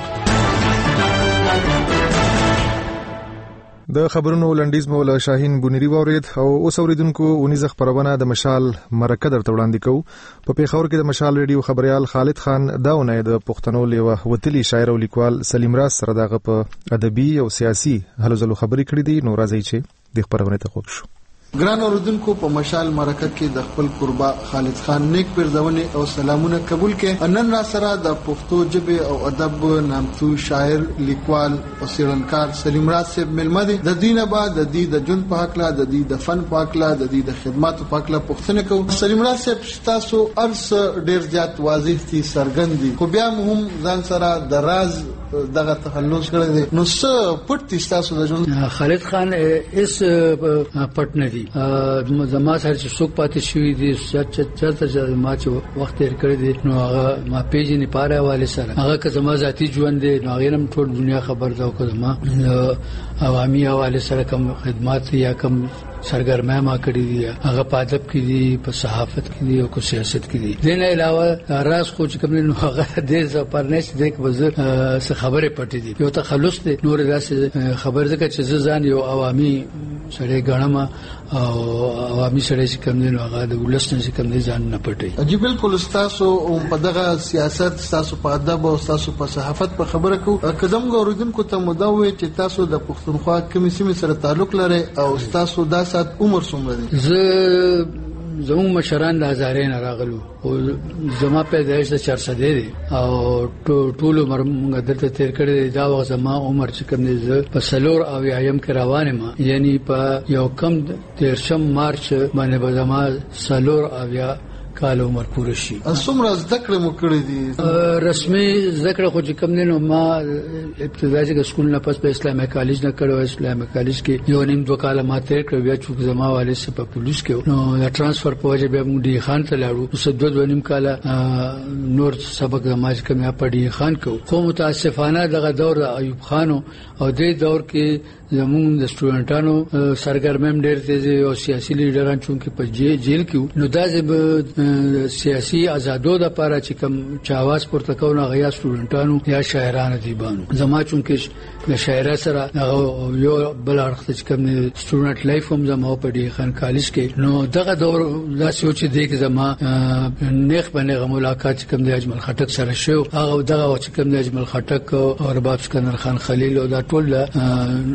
د خبرونو لنډیز مولا شاهین بونیری واورید او اوس اوریدونکو ونیزه خبرونه د مشال مرکه درته وړاندې کوو. په پیښور کې د مشال ریډیو خبريال خالد خان داونه د پښتنو لیوه وتلی شاعر او لیکوال سلیم راز سره دغه په ادبي او سیاسي هلو ځلو خبرې کړې دي. نو راځي چې د خبرونه ته خوښ شو. ګران اوردونکو په مشال مرکه کې د خپل قربا خالد خان نیک پرځونه او سلامونه قبول کړي. نن را سره د پښتو ژبه او ادب نامتو شاعر لیکوال او څېړنکار سلیم راز صاحب ملمدي د دینه بعد د دې د جون په حق لا د دې د فن په حق لا د دې د خدماتو په حق لا پښتنه کوي. سلیم راز صاحب تاسو ارس ډیر زیات واضح دي سرګندي خو بیا هم ځان سره د راز دغه تخلص کړی دی. نو څه پټ تاسو د جون خالد خان اس پټ نه دي زما سره چې څوک پاتې شوی دي چې ما چې وخت تیر کړی دی نو هغه ما پیژنې پاره والے سره هغه که زما ذاتی ژوند دی نو هغه هم ټول دنیا خبر دا کو زما عوامي حواله سره کوم خدمات یا کوم سرګرمه ما کړی دي هغه په ادب کې دي په صحافت کې دي او په سیاست کې دي. دین علاوه راز خو چې کوم نو هغه د ز پرنس د یک وزیر څه خبره پټې دي یو تخلص دي نور داسې خبر ده چې ځان یو عوامي سره غړم او عوامي سره چې کوم نو هغه د ولستان چې کوم ځان نه پټي. جی بالکل تاسو په دغه سیاست تاسو په ادب او تاسو په صحافت په خبره کو قدم غوړیدونکو ته مدوي چې تاسو د پښتونخوا کومې سیمې سره تعلق لري او تاسو د سات عمر څومره دي؟ زه زموږ مشران د هزارې نه راغلو او زما پیدایش د چار سده دي او ټول عمر موږ دلته تیر کړی دا وخت زما عمر چې کوم دی زه په سلور او یایم کې روانه ما یعنی په یو کم تیرشم مارچ باندې به زما سلور او یا کال عمر پوره شي. څومره ذکر مو کړی دي؟ رسمي ذکر خو چې کوم نه ما ابتدایي سکول نه پس په اسلامي کالج نه کړو. اسلامي کالج کې یو نیم دوه کال ما تیر کړو بیا چې زما والي سره په پولیس کې نو د ترانسفر په وجه بیا موږ دی خان ته لاړو. نو دوه دوه نیم کال نور سبق زما چې کوم په دی خان کو خو متاسفانه دغه دور د ایوب خان او دې دور کې زموږ د سټوډنټانو سرګرمم ډېر تیز او سیاسي لیډران چې په جیل کې نو دا سیاسي آزادو د لپاره چې کوم چاواز پورته کوونه غیا سټوډنټانو یا شاعرانو دی باندې زما چونکه د شاعر سره یو بل اړخ چې کوم سټوډنټ لایف هم زما په دی خان کالج کې نو دغه دور دا سوچ دی چې زما نیخ باندې ملاقات کوم د اجمل خټک سره شو هغه دغه چې کوم د اجمل خټک او رباب اسکندر خان خلیل او دا ټول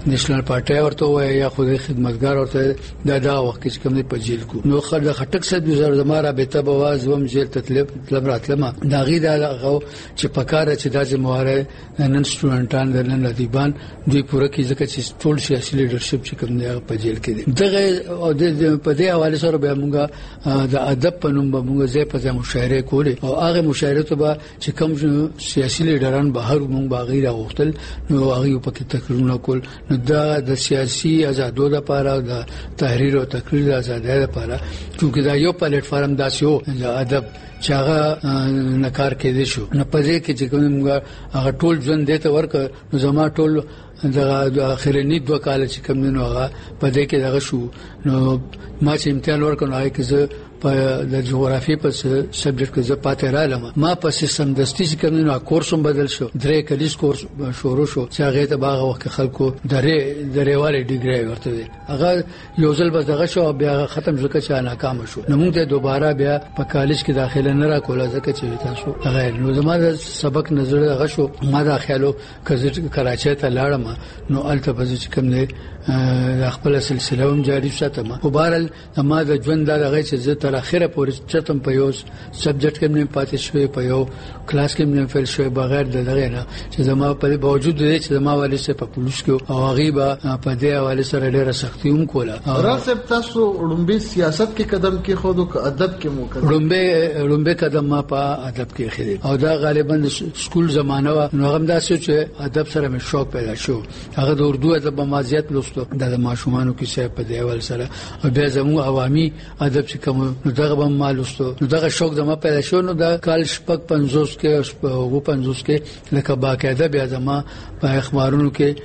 نېشنل پارټي ورته وای یا خو د خدمتګار ورته دا دا وخت چې کوم په جیل کو نو خلک خټک صد وزار زماره به ته بواز وم جیل تطلب طلب راتلم دا غي دا چې پکاره چې دا زمواره نن سټوډنټان د نن ادیبان دوی پوره کې ځکه چې ټول سیاسي لیډرشپ چې کوم دی په جیل کې دي دغه په دې حواله سره به موږ د ادب په نوم به موږ ځای په ځای مشاعره کولې او هغه مشاعره ته به چې کوم سیاسي لیډران بهر موږ باغی راغوښتل نو هغه په کې تقریرونه کول نو دا د سیاسي آزادو لپاره د تحریر او تقریر آزادۍ لپاره چې دا یو پلیټ فارم داسې وو د ادب چې هغه نکار کېدې شو نو په دې کې چې کوم هغه ټول ژوند دته ورک نو زما ټول د اخرنی دوه کال چې کوم نو هغه په دې کې دغه شو نو ما چې امتحان ورکړم هغه کې زه په د جغرافي په سبجیکټ کې زه پاتې رالم ما په سیستم دستي چې کوم نو کورس هم بدل شو درې کلیس کورس شروع شو چې هغه ته باغ وخت خلکو درې درېواله ډیګري ورته دي هغه یو ځل به دغه شو بیا ختم شو چې ناکام شو نو موږ ته دوباره بیا په کالج کې داخله نه را کوله ځکه چې تاسو هغه نو زموږ سبق نظر هغه شو ما داخلو کراچۍ ته لاړم نو الته به چې کوم نه د خپل سلسله هم جاری ساتم په بهرال ما د ژوند دغه چې زه تر اخره پورې چتم په یو سبجیکټ کې نه پاتې شوې په یو کلاس کې نه فیل شوې بغیر د دغه نه چې زما په باوجود دې چې زما والي سره په پولیس کې او غیبه په دې حواله سره ډېر سختي هم کوله راځي تاسو وړاندې سیاست کې قدم کې خود او ادب کې مو کړو وړاندې وړاندې قدم ما په ادب کې خېده او دا غالبا سکول زمانہ و نو هم دا چې ادب سره مې شوق پیدا شو هغه د اردو ادب مازیت لوستو د ماشومانو کې څه په دیوال سره او بیا زموږ عوامي ادب چې کوم نو دغه به مالوستو نو دغه شوق زما پیدا شو نو د کال شپږ پنځوس کې او پنځوس کې لکه باقاعده بیا زما په اخبارونو کې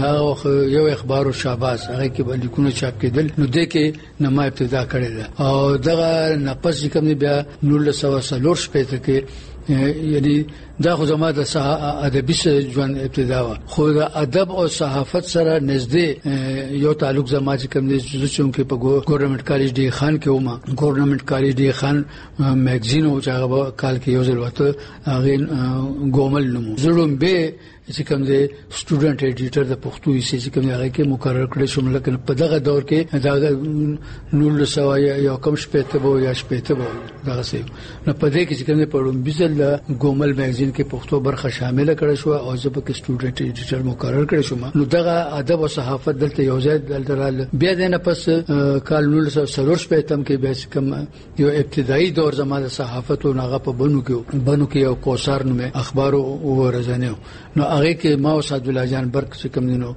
یو اخبار او شاباس هغه کې به لیکونه چاپ کېدل نو د کې نما ابتدا کړې ده او دغه نفس کوم بیا نول سو سلور شپې ته کې یعنی دا خو زما د ادبي ژوند ابتدا و خو د ادب او صحافت سره نږدې یو تعلق زما چې کوم دي چې په ګورنمنت کالج دی خان کې ومه ګورنمنت کالج دی خان میگزین او چې هغه کال کې یو ځل وته هغه ګومل نوم زړم به چې کوم دی سټوډنټ ایډیټر د پښتو یې چې کوم هغه کې مقرر کړی شوم لکه په دغه دور کې دا نول سو یا کم شپه ته وو یا شپه ته وو دغه څه نو په دې کې چې کوم په بيزل ګومل میگزین کې پښتو برخه شامل کړه شو او زه په سټوډنټ ایډیټر مقرر کړی شوم نو دغه ادب او صحافت دلته یو ځای دلته بیا د نه پس کال نول سو سلور شپه تم کې به کوم یو ابتدایي دور زماده صحافت او هغه په بنو کې بنو کې یو کوثر نومه اخبار او رسنیو نو هغه کې ما او سعد الله جان برک چې کوم دینو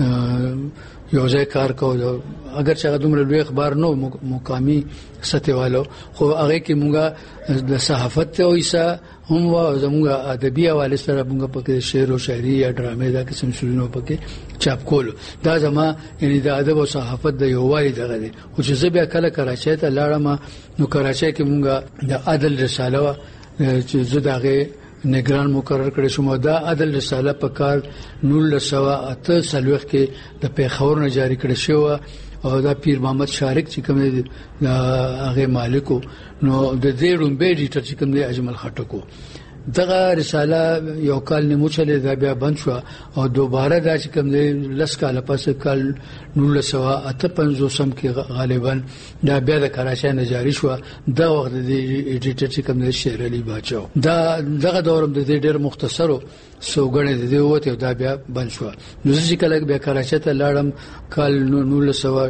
یو ځای کار کوو اگر چې هغه دومره لوی اخبار نو مقامی سطح والو خو هغه کې مونږه د صحافت او ایسا هم و زموږ ادبي حواله سره مونږ په شعر او شاعري یا ډرامې دا قسم شنو پکې چاپ کول دا زما یعنی د ادب او صحافت د یو وای دغه دي او چې زه بیا کله کراچۍ ته لاړم نو کراچۍ کې مونږه د عدل رساله چې زه دغه نگران مقرر کړی شوم دا عدل رساله په کال نول سوا اته سلوخ کې د پیښور نه جاری کړی شو او دا پیر محمد شارک چې کوم دی هغه مالکو نو د دې رومبه ایډیټر چې کوم دی اجمل خټکو دغه رساله یو کال نیمو چلے دا بیا بند شو او دوباره دا چې کوم دی لس کال پس کال نول سوا اته پنځوسم کې غالبا دا بیا د کراچۍ نه جاری شو دا وخت د ایډیټر چې کوم دی شیر علي باچو دا دغه دورم د دې ډېر مختصرو سوګړې د دې وته دا بیا بند شو نو چې کله بیا کراچۍ ته لاړم کال نول سوا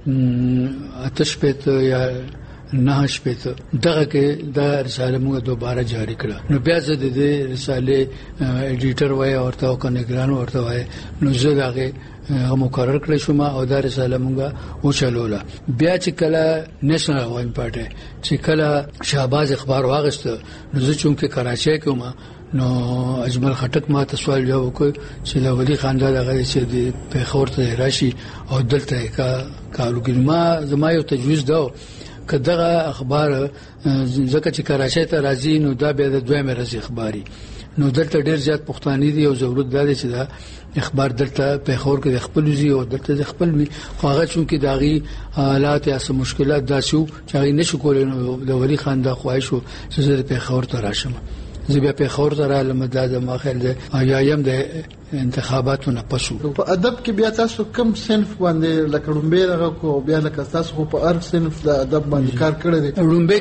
اتش پته یا نه شپته دغه کې دا رساله موږ دوباره جاری کړه نو بیا زه د دې رساله ایډیټر وای او ورته او نگران ورته وای نو زه دغه مقرر کړی شوم او دا رساله موږ وچلوله بیا چې کله نېشنل عوامي پارټي چې کله شهباز اخبار واغسته نو زه چونکه کراچۍ کې وم نو اجمل خټک ما ته سوال جواب وکړ چې لا ولی خان دا دغه چې د پیښور ته راشي او دلته کا کارو کې ما زما یو تجویز دا کداغه اخبار زکه چې کراچۍ ته راځي نو دا به د دویمه رسي اخباري نو دلته ډیر زیات پښتاني دي او ضرورت ده چې دا اخبار دلته په خور کې خپل وزي او دلته خپل می خواغه چون کې داغي حالات یا سم مشکلات داسو چې نشو کولای نو د ولی خان دا خواهش وو چې په خور ته راشم زه بیا په خور سره لمدا د ماخل د ایایم د انتخاباتو نه پسو. په ادب کې بیا تاسو کم صنف باندې لکه رومبه دغه کو بیا لکه تاسو په هر صنف د ادب باندې کار کړی دی؟ رومبه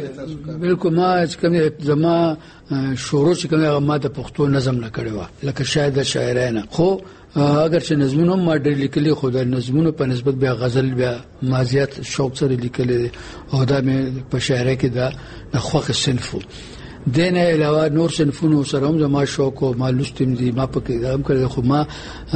کې بالکل ما چې کوم زما شروع چې کوم ما د پښتو نظم نه کړی و لکه شاید د شاعرانه، خو اگر چې نظمونو ما ډېر لیکلي، خو د نظمونو په نسبت بیا غزل بیا ما زیات شوق سره لیکلي او دا مې په شاعرۍ کې دا د خوښ صنفو. دینه علاوه نور صنفونو سره هم زما شوق او ما لستم دي، ما پکې هم کړی، خو ما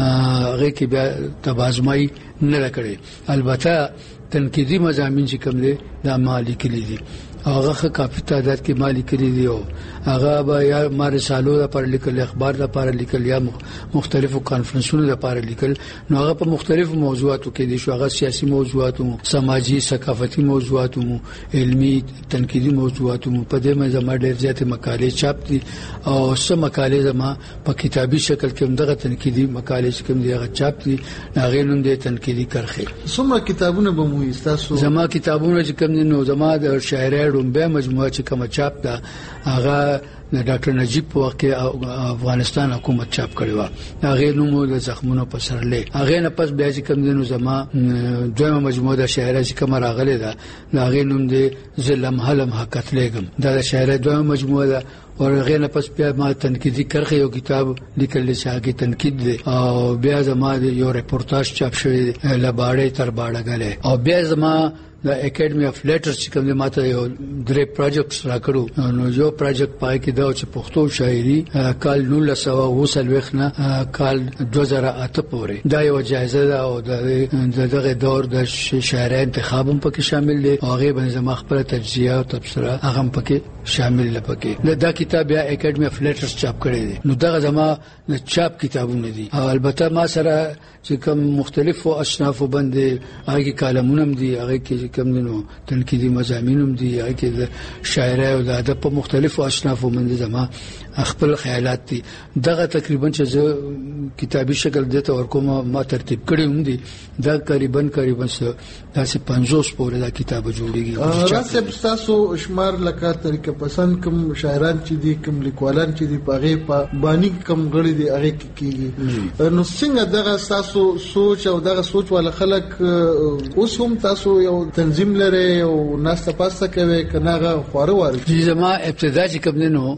هغه کې بیا تبازمای نه کړی. البته تنقیدی مضامین چې کوم دي دا ما لیکلي دي، هغه کافي تعداد کې ما لیکلي دي، او هغه به یا ما رسالو لپاره لیکل، اخبار لپاره لیکل، یا مختلفو کانفرنسونو لپاره لیکل. نو هغه په مختلفو موضوعاتو کې دي، شو هغه سیاسي موضوعاتو، سماجی ثقافتي موضوعاتو، علمی تنقیدی موضوعاتو. په دې مې زما ډېر زیات مقالې چاپ دي او سم مقالې زما په کتابي شکل کې هم دغه تنقیدي مقالې چې کوم دي هغه چاپ دي، هغه نوم دي تنقیدي کرخه. څومره کتابونه به مو تاسو؟ زما کتابونه چې کوم دي نو زما د شاعرۍ رومبه مجموعه چې کوم چاپ ده هغه د ډاکټر نجیب په وخت کې افغانستان حکومت چاپ کړی و، هغه نوم د زخمونو په سرلې. هغه نه پس بیا چې کوم دي نو زما دویمه مجموعه د شاعرۍ چې کوم راغله ده هغه نوم دی ظلم حلم حقت لګم، دا د شاعرۍ دویمه مجموعه ده. او هغه نه پس بیا ما تنقیدی کرخه یو کتاب لیکل چې هغه تنقید دی، او بیا زما یو ریپورتاج چاپ شوی لباړې تر باړه غلې، او بیا زما د اکیډمي اف لیټرز چې کوم ماته یو درې پروجیکټس راکړو. نو یو پروجیکټ پای کې دا چې پښتو شاعري کال نولس سوه اوه څلوېښت نه کال دوه زره اته پورې دا یو جایزه ده، او د دغه دور د شاعرۍ انتخاب هم پکې شامل دی، او هغه باندې زما خپل تجزیه او تبصره هغه هم پکې شامل لپاره. دا کتاب بیا اکیډمي اف لیټرز چاپ کړی دی، نو دغه زما د چاپ کتابونه دي. او البته ما سره چې کوم مختلفو اصنافو باندې هغه کالمونه هم دي، هغه کې کوم دنو تنقیدی مضامین هم دي، هغه کې د شاعرۍ او د ادب په مختلفو اصنافو باندې زما خپل خیالات دي. دغه تقریبا چې زه کتابي شکل دته ورکوم ما ترتیب کړی هم دي، دا تقریبا تقریبا داسې پنځوس پورې دا کتاب جوړیږي. راسب تاسو شمار لکه طریقه پسند کوم شاعران چې دي، کوم لیکوالان چې دي، پاغه په بانی کوم غړي دي هغه کېږي. نو څنګه دغه تاسو سوچ او دغه سوچ ول خلک اوس هم تاسو یو تنظیم لري او ناس تاسو کوي کناغه خوره واري؟ زما ابتدا چې کوم نو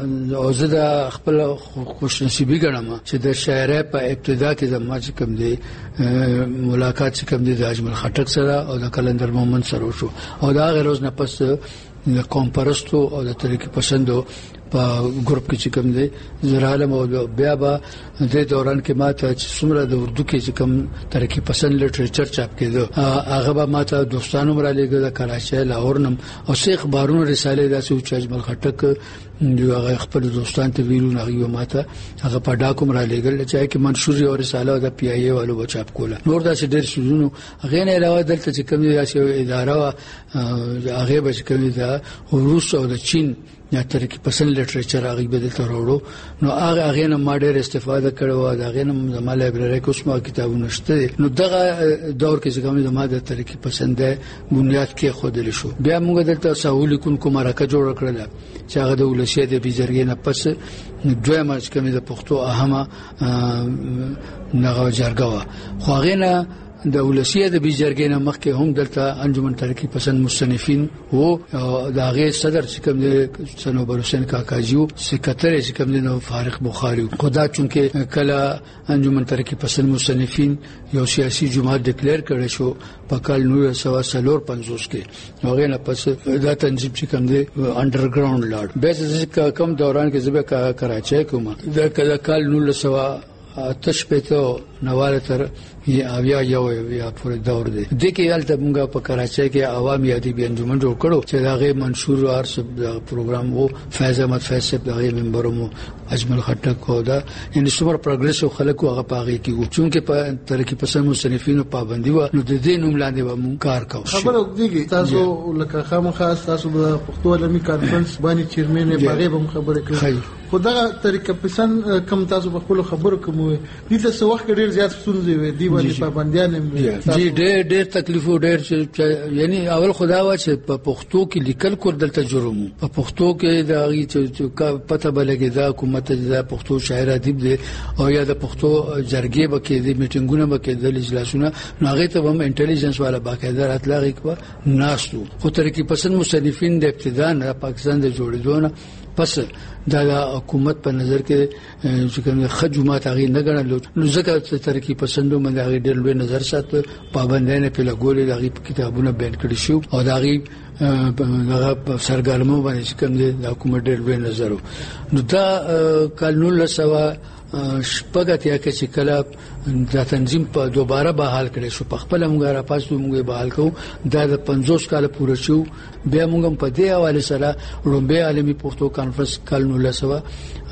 او زه د خپل خوش نصیبی ګڼم چې د شاعرۍ په ابتدا کې زما چې کوم دی ملاقات چې کوم دی د اجمل خټک سره او د کلندر مومن سره وشو، او دا غیر روز نه پس د قوم پرستو او د طریقې پسندو په ګروپ کې چې کوم دی زرالم، او بیا به د دوران کې ماته چې څومره د اردو کې چې کوم طریقې پسند لټریچر چاپ کېدو هغه به ماته دوستانو مرالېګه د کراچۍ لاهور نم او څه اخبارونو رساله داسې چې اجمل خټک جو هغه خپل دوستان ته ویلو نه یو ماته هغه په ډاکو مرالېګل چې کې منشوري او رساله د پی ای والو به چاپ کوله. نور داسې ډېر شونه هغه نه علاوه دلته چې کوم داسې اداره هغه به چې کوم دا روس او د چین یا طریقې پسند لټریچر هغه به دلته وروړو. نو هغه هغه نه ما ډېر استفاده کړو، دا هغه نه زما لایبرری کې اوس ما کتابونه شته. نو دغه دور کې چې کوم زما د طریقې پسند بنیاد کې خودل شو. بیا موږ دلته سهول کون کومارکه جوړ کړل چې هغه د ولسی د بیزرګې نه پس دویمه چې کوم د پښتو اهمه نغه جرګه خو هغه نه د ولسی د بیزرګې نه مخکې هم دلته انجمن ترقی پسند مصنفین وو، د هغه صدر چې کوم د صنوبر حسین کاکاجیو سکرټری چې کوم د فارغ بخاری خدا چونکه کله انجمن ترقی پسند مصنفین یو سیاسي جماعت ډیکلیئر کړی شو په کال نولس سوه څلور پنځوس کې، هغه نه پس دا تنظیم چې کوم دی انډرګراوند لاړ. به کوم دوران کې زبې کراچۍ کومه د کال نولس سوه تش پېته نواله تر یا یو یا پر دور دی د کې یالته موږ په کراچۍ کې عوامي ادبي انجمن جوړ کړو چې داغه منشور او ارسب پروګرام وو. فیض احمد فیض صاحب دغه ممبرمو اجمل خټک کو دا ان سمر پروګرس خلکو هغه پاغي کیږي چونکه په طریقې پسند مصنفینو پابندي و، نو د دې نوم لاندې به مونږ کار کوو. خبره وکړي تاسو لکه خامخا تاسو د پښتو علمي کانفرنس باندې چیرمن باغې به خبرې کوي، خو دا طریقه پسند کم تاسو په خپل خبرو کوم دي. تاسو وخت ډیر ډېر زیات ستونزې وي دی باندې پابندیان جی ډېر ډېر تکلیف او ډېر یعنی اول خدا وا چې په پښتو کې لیکل کول دلته جرم په پښتو کې دا چې پته بلګي دا حکومت دا پښتو شاعر ادیب دی او یا د پښتو جرګې بکې دي میټینګونه بکې د اجلاسونه هغه ته هم انټيليجنس والا باقاعده راتلغه کې ناشتو خو ترقی پسند مصنفین د ابتدا نه پاکستان د جوړېدو پس دا حکومت په نظر کې چې کوم خجومات هغه نه غنل نو ځکه ترقی پسندو باندې هغه ډېر لوی نظر سات پابندانه په لګولې هغه کتابونه بیان کړی شو او دا هغه هغه سرګرمو باندې کوم د حکومت ډېر لوی نظر نو دا قانون له سوا شپږاتیا کې چې کله د تنظیم په دوباره بحال کړي شو په خپل موږ را پاسو موږ بحال کوو دا د پنځوس کال پوره شو بیا موږ په دې حواله سره رومبه عالمي پښتو کانفرنس کال نو لسوا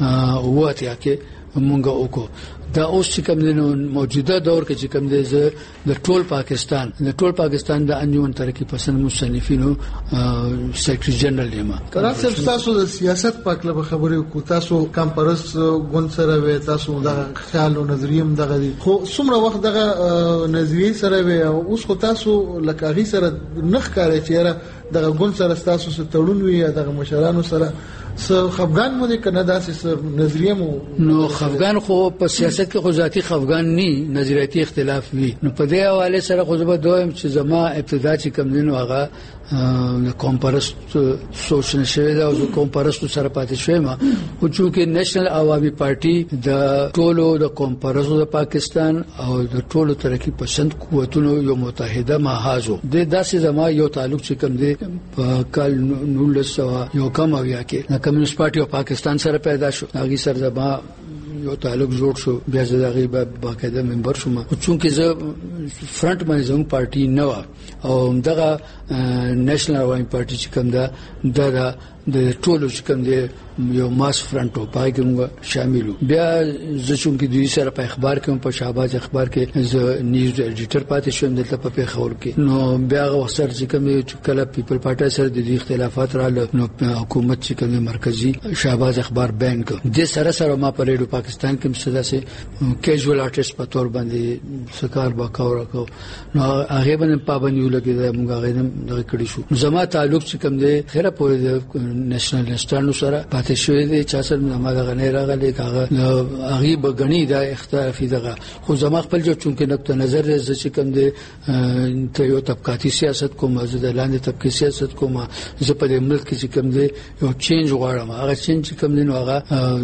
واتیا کې موږ وکړو دا اوس چې کوم د موجوده دور کې چې کوم د ټول پاکستان د ټول پاکستان د انجمن ترقی پسند مصنفینو سیکریټری جنرال یم کله چې تاسو د سیاست په اړه خبرې کو تاسو کمپرس ګون سره وې تاسو د خیال او نظریم دغه خو څومره وخت دغه نظریه سره وې او اوس خو تاسو لکه سره نخ کاری چې دغه ګون سره تاسو سره تړون وي دغه مشرانو سره سو خفغان مو دې کنه داسې نظریه مو نو خفغان خو په سیاست کې خو ذاتی خفغان ني نظریاتي اختلاف وي نو په دې حواله سره خو زه به دویم چې زما ابتدا چې کوم دین هغه د کومپرست سوچ نشوي دا او کومپرست سره پاتې شوی ما او چې نېشنل عوامي پارټي د ټولو د کومپرست د پاکستان او د ټولو ترقی پسند قوتونو یو متحده محاذ د داسې زما یو تعلق چې کوم دی په کال نولس یو کم اویا کې د کمیونست پارټي او پاکستان سره پیدا شو هغه سره زما یو تعلق جوړ شو بیا زه دغه باقاعده ممبر شوم او چونکه زه فرنٹ باندې زموږ پارټي نه و او دغه نېشنل عوامي پارټي چې کوم ده دا د ټولو چې کوم دی یو ماس فرنٹ او پای کې موږ شاملو بیا زه چونکه دوی سره په اخبار کې په شهباز اخبار کې زه نیوز ایډیټر پاتې شوم دلته په پیښور کې نو بیا وسر چې کوم کله پیپل پارټي سره د اختلافات رااله نو حکومت چې کوم مرکزی شهباز اخبار بین کړ د سره سره ما په ریډیو پاکستان کې مستدا سي کیژوال آرټیست په تور باندې سکار باکاور کو نو هغه باندې پابندي ولګي موږ هغه نه کړی شو زما تعلق چې کوم دی خیره په نېشنلستانو سره پاتې شوی دی چې اصل ما دغه نه راغلی هغه هغه بغنی دا اختلافي دغه خو زما خپل جو چونکه نقطه نظر ز چې کوم دی ته یو طبقاتي سیاست کوم زه د لاندې طبقي سیاست کوم زه په دې ملک کې چې کوم دی یو چینج غواړم هغه چینج کوم دی نو هغه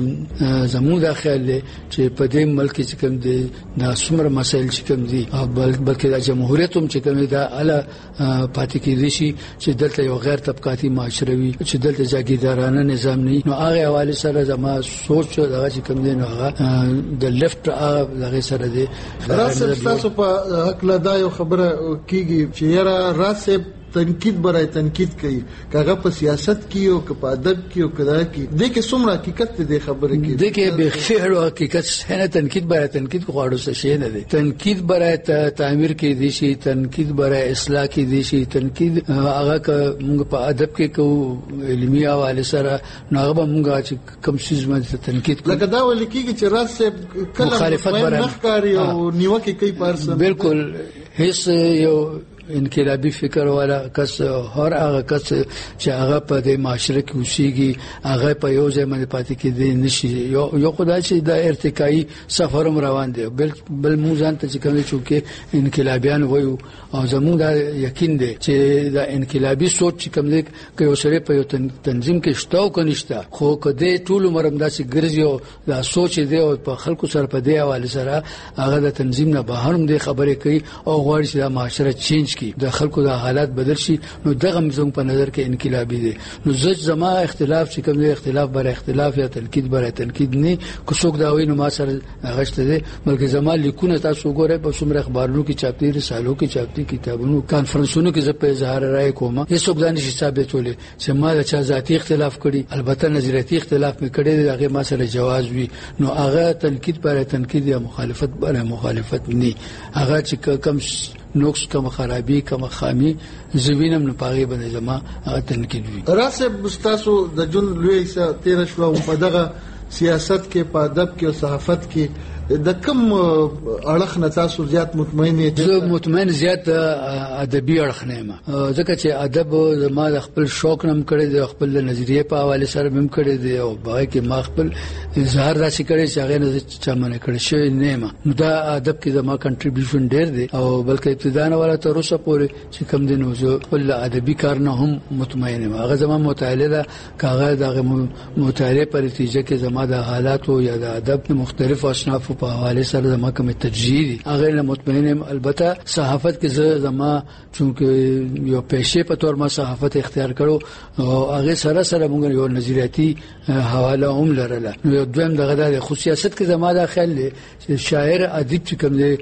زموږ د خیال دی چې په دې ملک کې چې کوم دی د څومره مسایل چې کوم دی بلکې د جمهوریت هم چې کوم دی دا اله پاتې کېږي چې دلته یو غیر طبقاتي معاشره وي چې دلته ځاګیدارانه نظام نه نو هغه حواله سره زما سوچ دغه چې کوم دی نو هغه د لیفت هغه سره دی راځه تاسو په حق لا دا یو خبره کیږي چې یاره راسب تنقید برای تنقید کوي کاغه په سیاست کې او په ادب کې او کدا کې د کې څومره حقیقت دې خبره کې د کې به فعل او حقیقت نه تنقید برای تنقید غواړو څه شي نه دي تنقید برای تعمیر کې دي شي تنقید برای اصلاح کې دي شي تنقید هغه موږ په ادب کې کو علمي حواله سره هغه موږ چې کوم څه باندې تنقید کوو لکه دا ولې کېږي چې راس کله مخالفت برای نخکاری او نیوکه کوي پارس بالکل هیڅ یو انقلابی فکر والا کس هر هغه کس چې هغه په د معاشره کې اوسېږي هغه په یو ځای باندې پاتې کېدی نشي یو یو خدای چې د ارتقایي سفر روان دی بل بل موزان ته چې کوم چې انقلابیان وایو او زموږ دا یقین دی چې د انقلابی سوچ چې کوم دی کې یو سره په یو تنظیم کې شته او کنيشته خو کده ټول مرم داسې ګرځي او دا سوچ دی او په خلکو سره په دی حواله سره هغه د تنظیم نه بهر هم دی خبرې کوي او غواړي چې د معاشره چینج کی د خلکو د حالات بدل شي نو دغه زموږ په نظر کې انقلابي دي نو زج زما اختلاف چې کوم اختلاف بر اختلاف یا تنقید بر تنقید نه کو څوک دا وایي نو ما سره غشته دي بلکې زما لیکونه تاسو ګورئ په څومره اخبارونو کې چاپتي رسالو کې چاپتي کتابونو کانفرنسونو کې زه په اظهار رائے کوم هیڅ څوک دا نشي ثابتولې چې ما د چا ذاتی اختلاف کړي البته نظریاتي اختلاف مې کړي هغه ما سره جواز وي نو هغه تنقید بر تنقید یا مخالفت بر مخالفت نه هغه چې کم نقص کم خرابي کم خامي زوینم نه پاغي باندې زما تنقید وی راسب مستاسو د جون لوی سه تیر شو په دغه سیاست کې په ادب کې او صحافت کې د کوم اړخ نه تاسو زیات مطمئن یې؟ زه مطمئن زیات ادبي اړخ نه یم، ځکه چې ادب ما د خپل شوق نم کړی دی، خپل نظریه په حواله سره مم کړی دی او باقي کې ما خپل اظهار راشي کړی چې هغه نه چا منه کړی شوی نه یم. نو دا ادب کې زما کنټریبیوشن ډیر دی او بلکې ابتدا نه ولا تر اوسه پورې چې کوم دین وزو خپل ادبي کار نه هم مطمئن یم. هغه زما مطالعه ده، کاغذ دغه مطالعه په نتیجه کې زما د حالات او یا د ادب مختلف اصناف په حواله سره زما کوم تجزیه هغه نه مطمئن یم. البته صحافت کې زما چونکه یو پیشه په تور ما صحافت اختیار کړو او هغه سره سره موږ یو نظریاتي حواله هم لرله. نو یو دویم دغه د خصوصیت کې زما د خیال دی چې شاعر ادیب چې کوم دی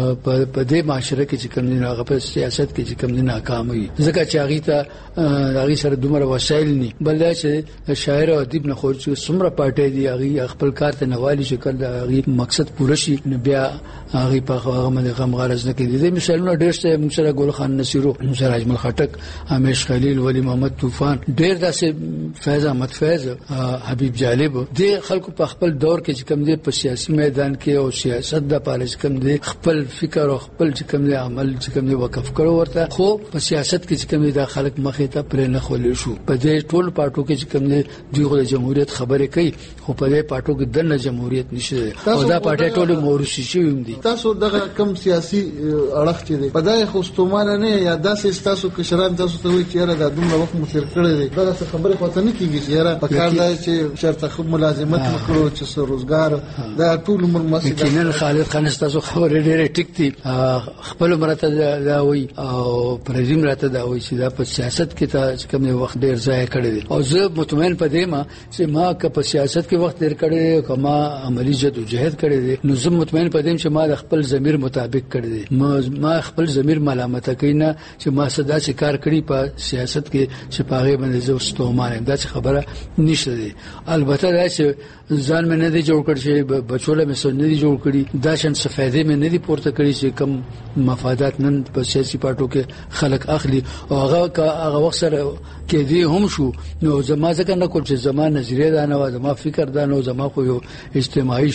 په دې معاشره کې چې کوم دی هغه په سیاست کې چې کوم دی ناکام وي، ځکه چې هغه ته هغه سره دومره وسایل نه بل چې شاعر او ادیب نه خو چې څومره پټه دی هغه خپل کار ته نوالی شکل د هغه مقصد پوره شي نو بیا هغه په هغه باندې غم غرض نه کوي. د مثالونو ډېر څه موږ سره ګل خان نصیرو، موږ سره اجمل خټک، همیش خلیل، ولی محمد طوفان، ډېر داسې فیض احمد فیض، حبیب جالب، د خلکو په خپل دور کې چې کوم دی په سیاسي میدان کې او سیاست د پالیس کوم دی خپل فکر او خپل چې کوم دی عمل چې کوم دی وقف کړو ورته، خو په سیاست کې چې کوم دی د خلک مخې ته پرې نه خولې شو. په دې ټول پارټو کې چې کوم دی دوی د جمهوریت خبرې کوي، خو په دې پارټو کې دنه جمهوریت نشته او دا پارټي ټول مورثي شوی دي. تاسو دغه کم سیاسي اړخ چې دی په دای خو ستومانه نه یا داسې تاسو کشران تاسو ته وایي چې یاره دا دومره وخت مو تیر کړی دی، دا څه خبره خاطر نه کیږي چې یاره په کار دی چې شرط خو ملازمت وکړو چې سر روزګار دا ټول عمر مسله. کینن خالد خان تاسو خبره ډېره ټیک دي، خپل مرته دا وایي او پرېزم راته دا وایي چې دا په سیاست کې ته کوم وخت ډېر ځای کړی دی او زه مطمئن پدې ما چې ما که په سیاست کې وخت ډېر کړی او ما عملی جدوجہد کړی دی نو زه مطمئن پدې چې ما د خپل ضمیر مطابق کړی دی. ما خپل ضمیر ملامت کینا چې ما صدا چې کار کړی په سیاست کې چې پاغه باندې زه واستومان دا خبره نشته دی. البته دا چې ځان مې نه دی جوړ کړی چې بچوله مې سن نه دی جوړ کړی، دا شان سفیدې مې نه دی پورته کړی چې کم مفادات نن په سیاسي پارټو کې خلک اخلي او هغه هغه وخت سره کې دی هم شو. نو زما ځکه نه کول چې زما نظریه دا نه و، زما فکر دا نه و، زما خو یو اجتماعي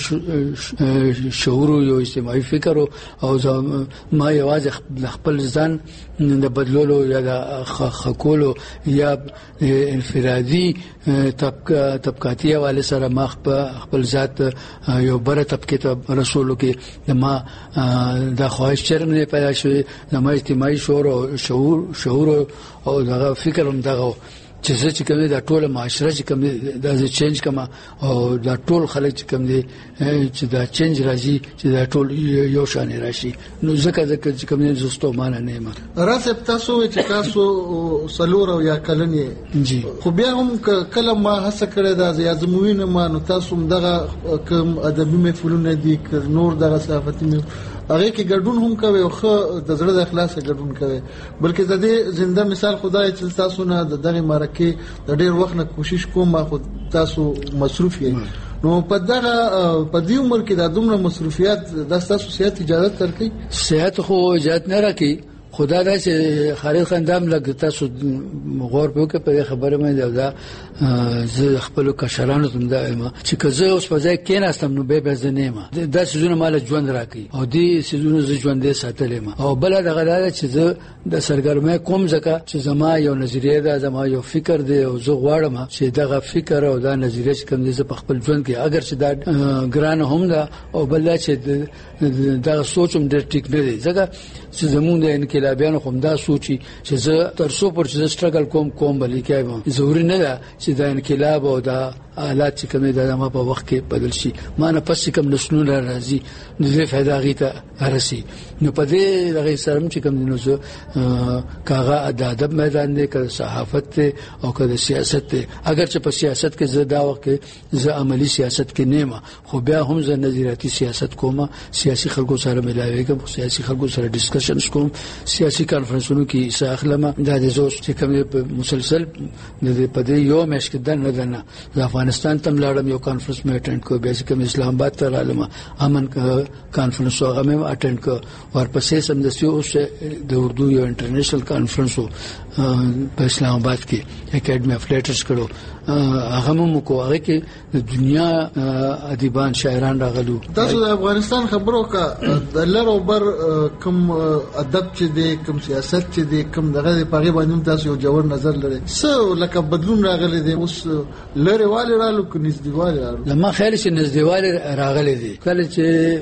شعور یو اجتماعي فکر او ما یوازې خپل ځان د بدلولو یا د خکولو یا انفرادي طبقاتي حواله سره ما خپل ذات یو بره طبقه ته رسولو کې ما د خواهش چرم نه پیدا شوی، زما اجتماعي شعور او شعور شعور او دغه فکر هم دغه چې چې کوم دا ټول معاشره چې کوم دا چینج کما او دا ټول خلک چې کوم دي چې دا چینج راځي چې دا ټول یو شان راشي. نو ځکه ځکه چې کوم نه زستو مان نه ما راځي تاسو چې تاسو سلور او یا کلنې جی خو بیا هم کله ما هڅه کړې دا یا زموینه ما نو تاسو دغه کوم ادبي محفلونه دي نور دغه صحافتي هغه کې ګډون هم کوي او خو د زړه د اخلاص ګډون کوي، بلکې د دې زنده مثال خدای چې تاسو نه دغه مرکه د ډېر وخت نه کوشش کوم خو تاسو مصروف یې نو په دغه په دې عمر کې د دومره مصروفیت د تاسو صحت اجازه ترکي صحت خو اجازه نه راکې. خدا دا چې خالد خاندام لګ تاسو غور په کې په خبره مې دا زه خپل کشرانو ته دا چې کزه اوس په ځای کې ناستم نو به به زنه ما دا سيزونه مال ژوند راکې او دې سيزونه ز ژوندې ساتلې ما او بل دا غلا چې زه د سرګرمه کوم ځکه چې زما یو نظریه ده، زما یو فکر دی او زه غواړم چې دغه فکر او دا نظریه چې کوم دې په خپل ژوند کې اگر چې دا ګران هم ده او بل چې دا سوچم ډېر ټیک نه دی ځکه چې زمونږ د انقلابیانو کوم دا سوچي چې زه تر څو پر چې سټرګل کوم کوم بلې کېم ضروري نه ده چې دا انقلاب او دا حالات چې کومه د ما په وخت کې بدل شي. ما نه پس کوم نسلونه راځي نو زه فائدہ غیته ارسي نو په دې دغه سره چې کوم نو زه کاغه د ادب میدان دی که صحافت او که سیاست دی. اگر چې په سیاست کې زه دا وخت زه عملی سیاست کې نه ما خو بیا هم زه نظریاتي سیاست کوم، سیاسي خلکو سره ملاوي کوم، سیاسي خلکو سره ډیسکشنز کوم، سیاسي کانفرنسونو کې حصہ اخلم. دا د زو چې کوم مسلسل د په دې یو مېش کې دنه دنه افغانستان تم لاړم یو کانفرنس مې اټینډ کو، بیا چې کوم اسلام آباد ته رالم امن کانفرنس هغه مې اټینډ کو، ورپسې سم د سیو د اردو یو انټرنیشنل کانفرنس په اسلام آباد کې اکیډمي اف لیټرز کړو هغه مو کو هغه کې د دنیا ادیبان شاعران راغلو. تاسو د افغانستان خبرو کا د لرو بر کوم ادب چې دی کوم سیاست چې دی کوم دغه په غیبه باندې تاسو یو جوړ نظر لري څه لکه بدلون راغلی دی اوس لری والي رالو کو نږدېوالي رالو؟ لما خیال شي نږدېوالي راغلی دی کله چې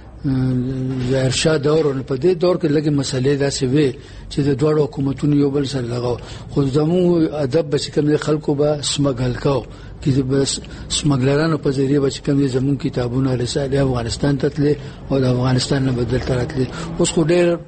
ارشاد دور په دې دور کې لګي مسلې داسې وي چې د دوه حکومتونو یو بل سره لګاو خو زمو ادب به کوم خلکو به سمګل کاو چې بس سمګلرانو په ذریعہ به کوم زمو کتابونه رساله افغانستان ته تللی او د افغانستان نه بدل تراتلی اوس خو ډېر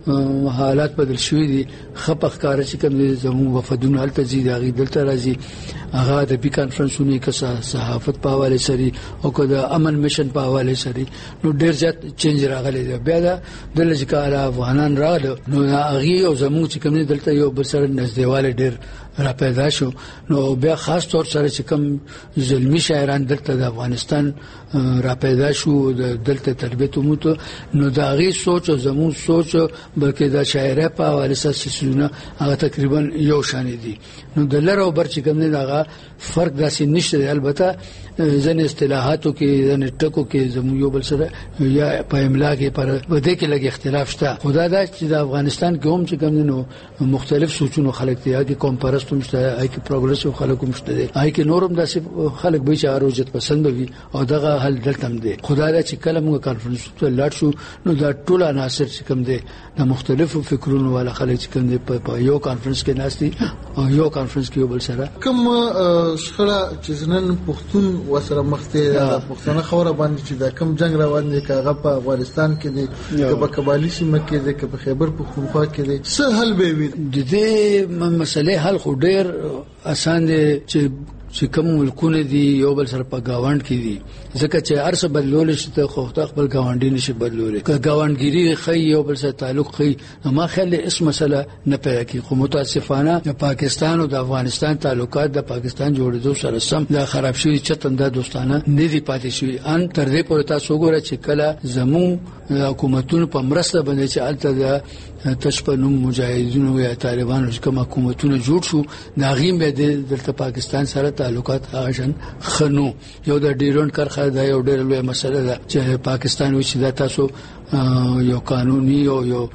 حالات بدل شوې دي خپخ کار چې کوم زمو وفدونه هلته زی داغي دلته راځي هغه د بي کانفرنسونه کې صحافت په حواله سری او که د امن میشن په حواله سری نو ډېر زیات چینج راغلی دی. بیا دا د لږکاله افغانان راغله نو هغه او زمو چې کوم دلته یو بل سره نږدېواله ډېر را پیدا شو نو بیا خاص طور سره چې کوم ظلمي شاعران دلته د افغانستان را پیدا شو دلته تربیت وموته نو دا غي سوچ او زمو سوچ بلکې دا شاعره په حواله سره سونه هغه تقریبا یو شان دي نو د لرو بر چې کوم نه هغه فرق داسې نشته. البته ځنې اصطلاحاتو کې ځنې ټکو کې زمو یو بل سره یا په املا کې پر بده کې لګي اختلاف شته. خدا دا چې د افغانستان کې هم چې کوم نو مختلف سوچونو خلک دي هغه کوم پرستم شته هغه پروګرسیو خلک هم شته هغه نورم داسې خلک به چې اروجت پسند وي او دغه حل دلته هم دي. خدا دا چې کله موږ کانفرنس ته لاړ شو نو دا ټول عناصر چې کوم دي د مختلفو فکرونو والا خلک چې کوم دي په یو کانفرنس کې ناشتي او یو کانفرنس کې یو بل سره کوم شخړه چې نن پښتون وسره مخته د پښتون خبره باندې چې دا کم جنگ روان دي کاغه په افغانستان کې دي که په قبایلی سیمه کې دي که په خیبر پختونخوا کې دي څه حل به وي د دې مسلې حل خو ډېر آسان دي چې چې کوم ملکونه دي یو بل سره په گاوند کې دي ځکه چې ارسه بدلول شي ته خو خپل گاونډي نشي بدلول که گاونډګيري خي یو بل سره تعلق خي ما خیال اس مسله نه پیدا کی خو متاسفانه د پاکستان او د افغانستان تعلقات د پاکستان جوړېدو سره سم لا خراب شوی چتنده دوستانه نه دي پاتې شوی ان تر دې پورې تاسو ګوره چې کله زمو حکومتونو په مرسته باندې چې الته د تشپنوم مجاهدینو یا طالبانو کوم حکومتونه جوړ شو ناغیم به د پاکستان سره تعلقات آشن خنو یو د ډیرون کرخه دا یو ډېر لوی مسله ده چې پاکستان وشي دا تاسو یو قانوني او یو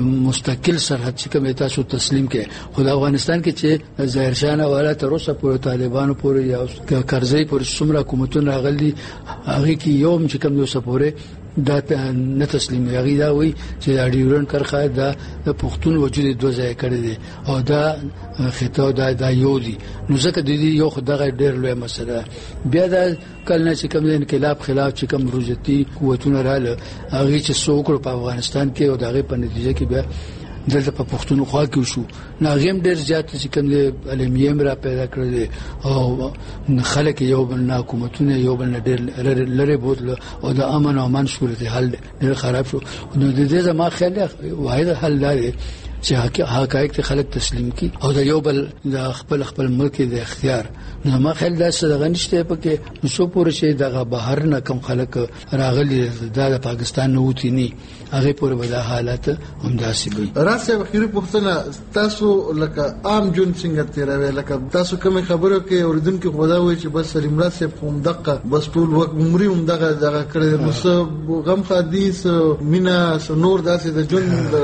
مستقل سرحد چې کوم تاسو تسلیم کړي خو د افغانستان کې چې ظاهر شانه والا تر اوسه پورې طالبانو پورې یا کرزی پورې څومره حکومتونه راغلي هغه کې یو چې کوم یو سپوره دا نه تسلیم یغی دا وی چې اډیورن کرخه دا د پښتون وجود دوه ځای کړی دی او دا خطا دا دا یو دی نو ځکه د دې یو خدای ډېر لوی مسله بیا دا کله چې کوم انقلاب خلاف چې کوم روجتي قوتونه رااله هغه چې څوک په افغانستان کې او دغه په نتیجه کې بیا دلته په پښتونخوا کې شو ناغیم ډېر زیات چې کوم د علمیم را پیدا کړل او خلک یو بل حکومتونه یو بل ډېر لری بوتل او د امن او امان صورت حال ډېر خراب شو نو د دې زما خیال واحد حل دی چې حقایق خلک تسلیم کی او د یو بل د خپل خپل ملک د اختیار نو ما خیال دا څه دغه نشته پکې نو څو پورې شي دغه بهر نه کم خلک راغلي د پاکستان نه وتی ني هغه پورې ودا حالات هم داسې وي راځي بخیری پښتنه تاسو لکه عام جون څنګه تیروي لکه تاسو کوم خبرو کې اوردونکو خدا وایي چې بس سلیم راځي کوم دقه بس ټول وخت عمرې هم دغه دغه کړی نو څه غم حدیث مینا نور داسې د جون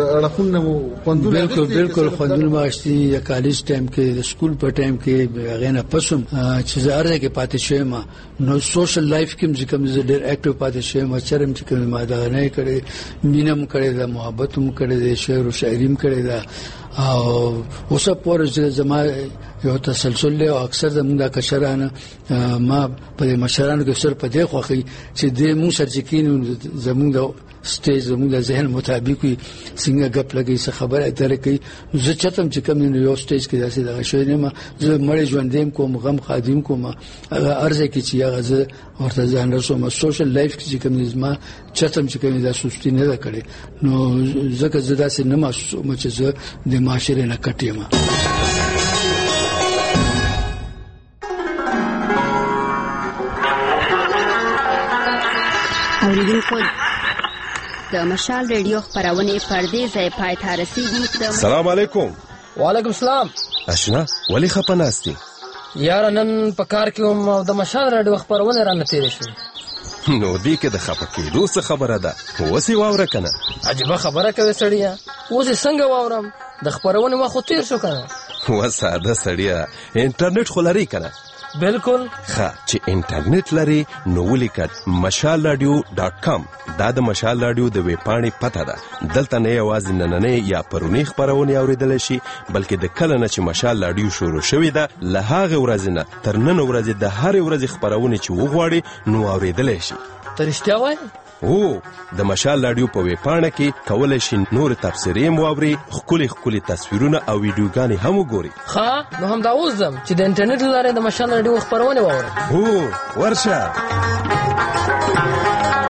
اړخونه بالکل بالکل خوندونه ماشتي یا کالج ټایم کې د سکول په ټایم کې غینه پسوم چې زاره کې پاتې شوم نو سوشل لایف کې ځکه زه ډېر اکټیو پاتې شوم چرم چې کوم ما دا نه کړې مینم کړې دا محبت هم کړې دا شعر او شاعریم کړې دا او اوسه پور زما یو تسلسل له اکثر زموږ د کشرانه ما په مشرانو کې سر په دی خوخي چې د مو سرجکین زموږ د سټیج زموږ د ذهن مطابق څنګه غپ لګي څه خبره اتره کوي زه چتم چې کوم یو سټیج کې داسې دغه شوی نه ما زه مړ ژوندیم کوم غم خادم کوم هغه ارزه کې چې هغه زه ورته ځان رسوم سوشل لایف کې کوم نظم چتم چې کوم د سستی نه کړي نو ځکه زه داسې نه ما چې زه د معاشره نه کټیم اوریدونکو د مشال ریډیو خبرونه پردې ځای پای ته رسیدي. السلام علیکم. وعلیکم السلام. اشنا ولی خپه ناستی؟ یاره نن په کار کې وم او د مشال راډیو خپرونه رانه تېرې شوې. نو دې کې د خپه کېدو څه خبره ده؟ اوس یې واوره که نه؟ عجیبه خبره کوې سړیه. اوس یې څنګه واورم؟ د خپرونې وخت خو تېر شو که نه. و ساده سړیه، انټرنیټ خو لري که نه؟ بالکل. ښه چې انټرنیټ لري نو ولیکه مشال راډیو ډاټ کام. دا د مشال راډیو د ویب پاڼې پته ده. دلته نه یوازې نننۍ یا پرونی خپرونې اورېدلی شي، بلکې د کله نه چې مشال راډیو شروع شوې ده له هغې ورځې نه تر نن ورځې د هرې ورځې خپرونې چې وغواړي نو اورېدلی شي. ته رښتیا وایې؟ هو، د مشال راډیو په ویب پاڼه کې کولی شي نور تبصرې هم واوري، ښکلي ښکلي تصویرونه او ویډیوګانې هم وګوري. ښه، نو همدا اوس ځم چې د انټرنیټ له لارې د مشال راډیو خپرونې واورم. هو، ورشه.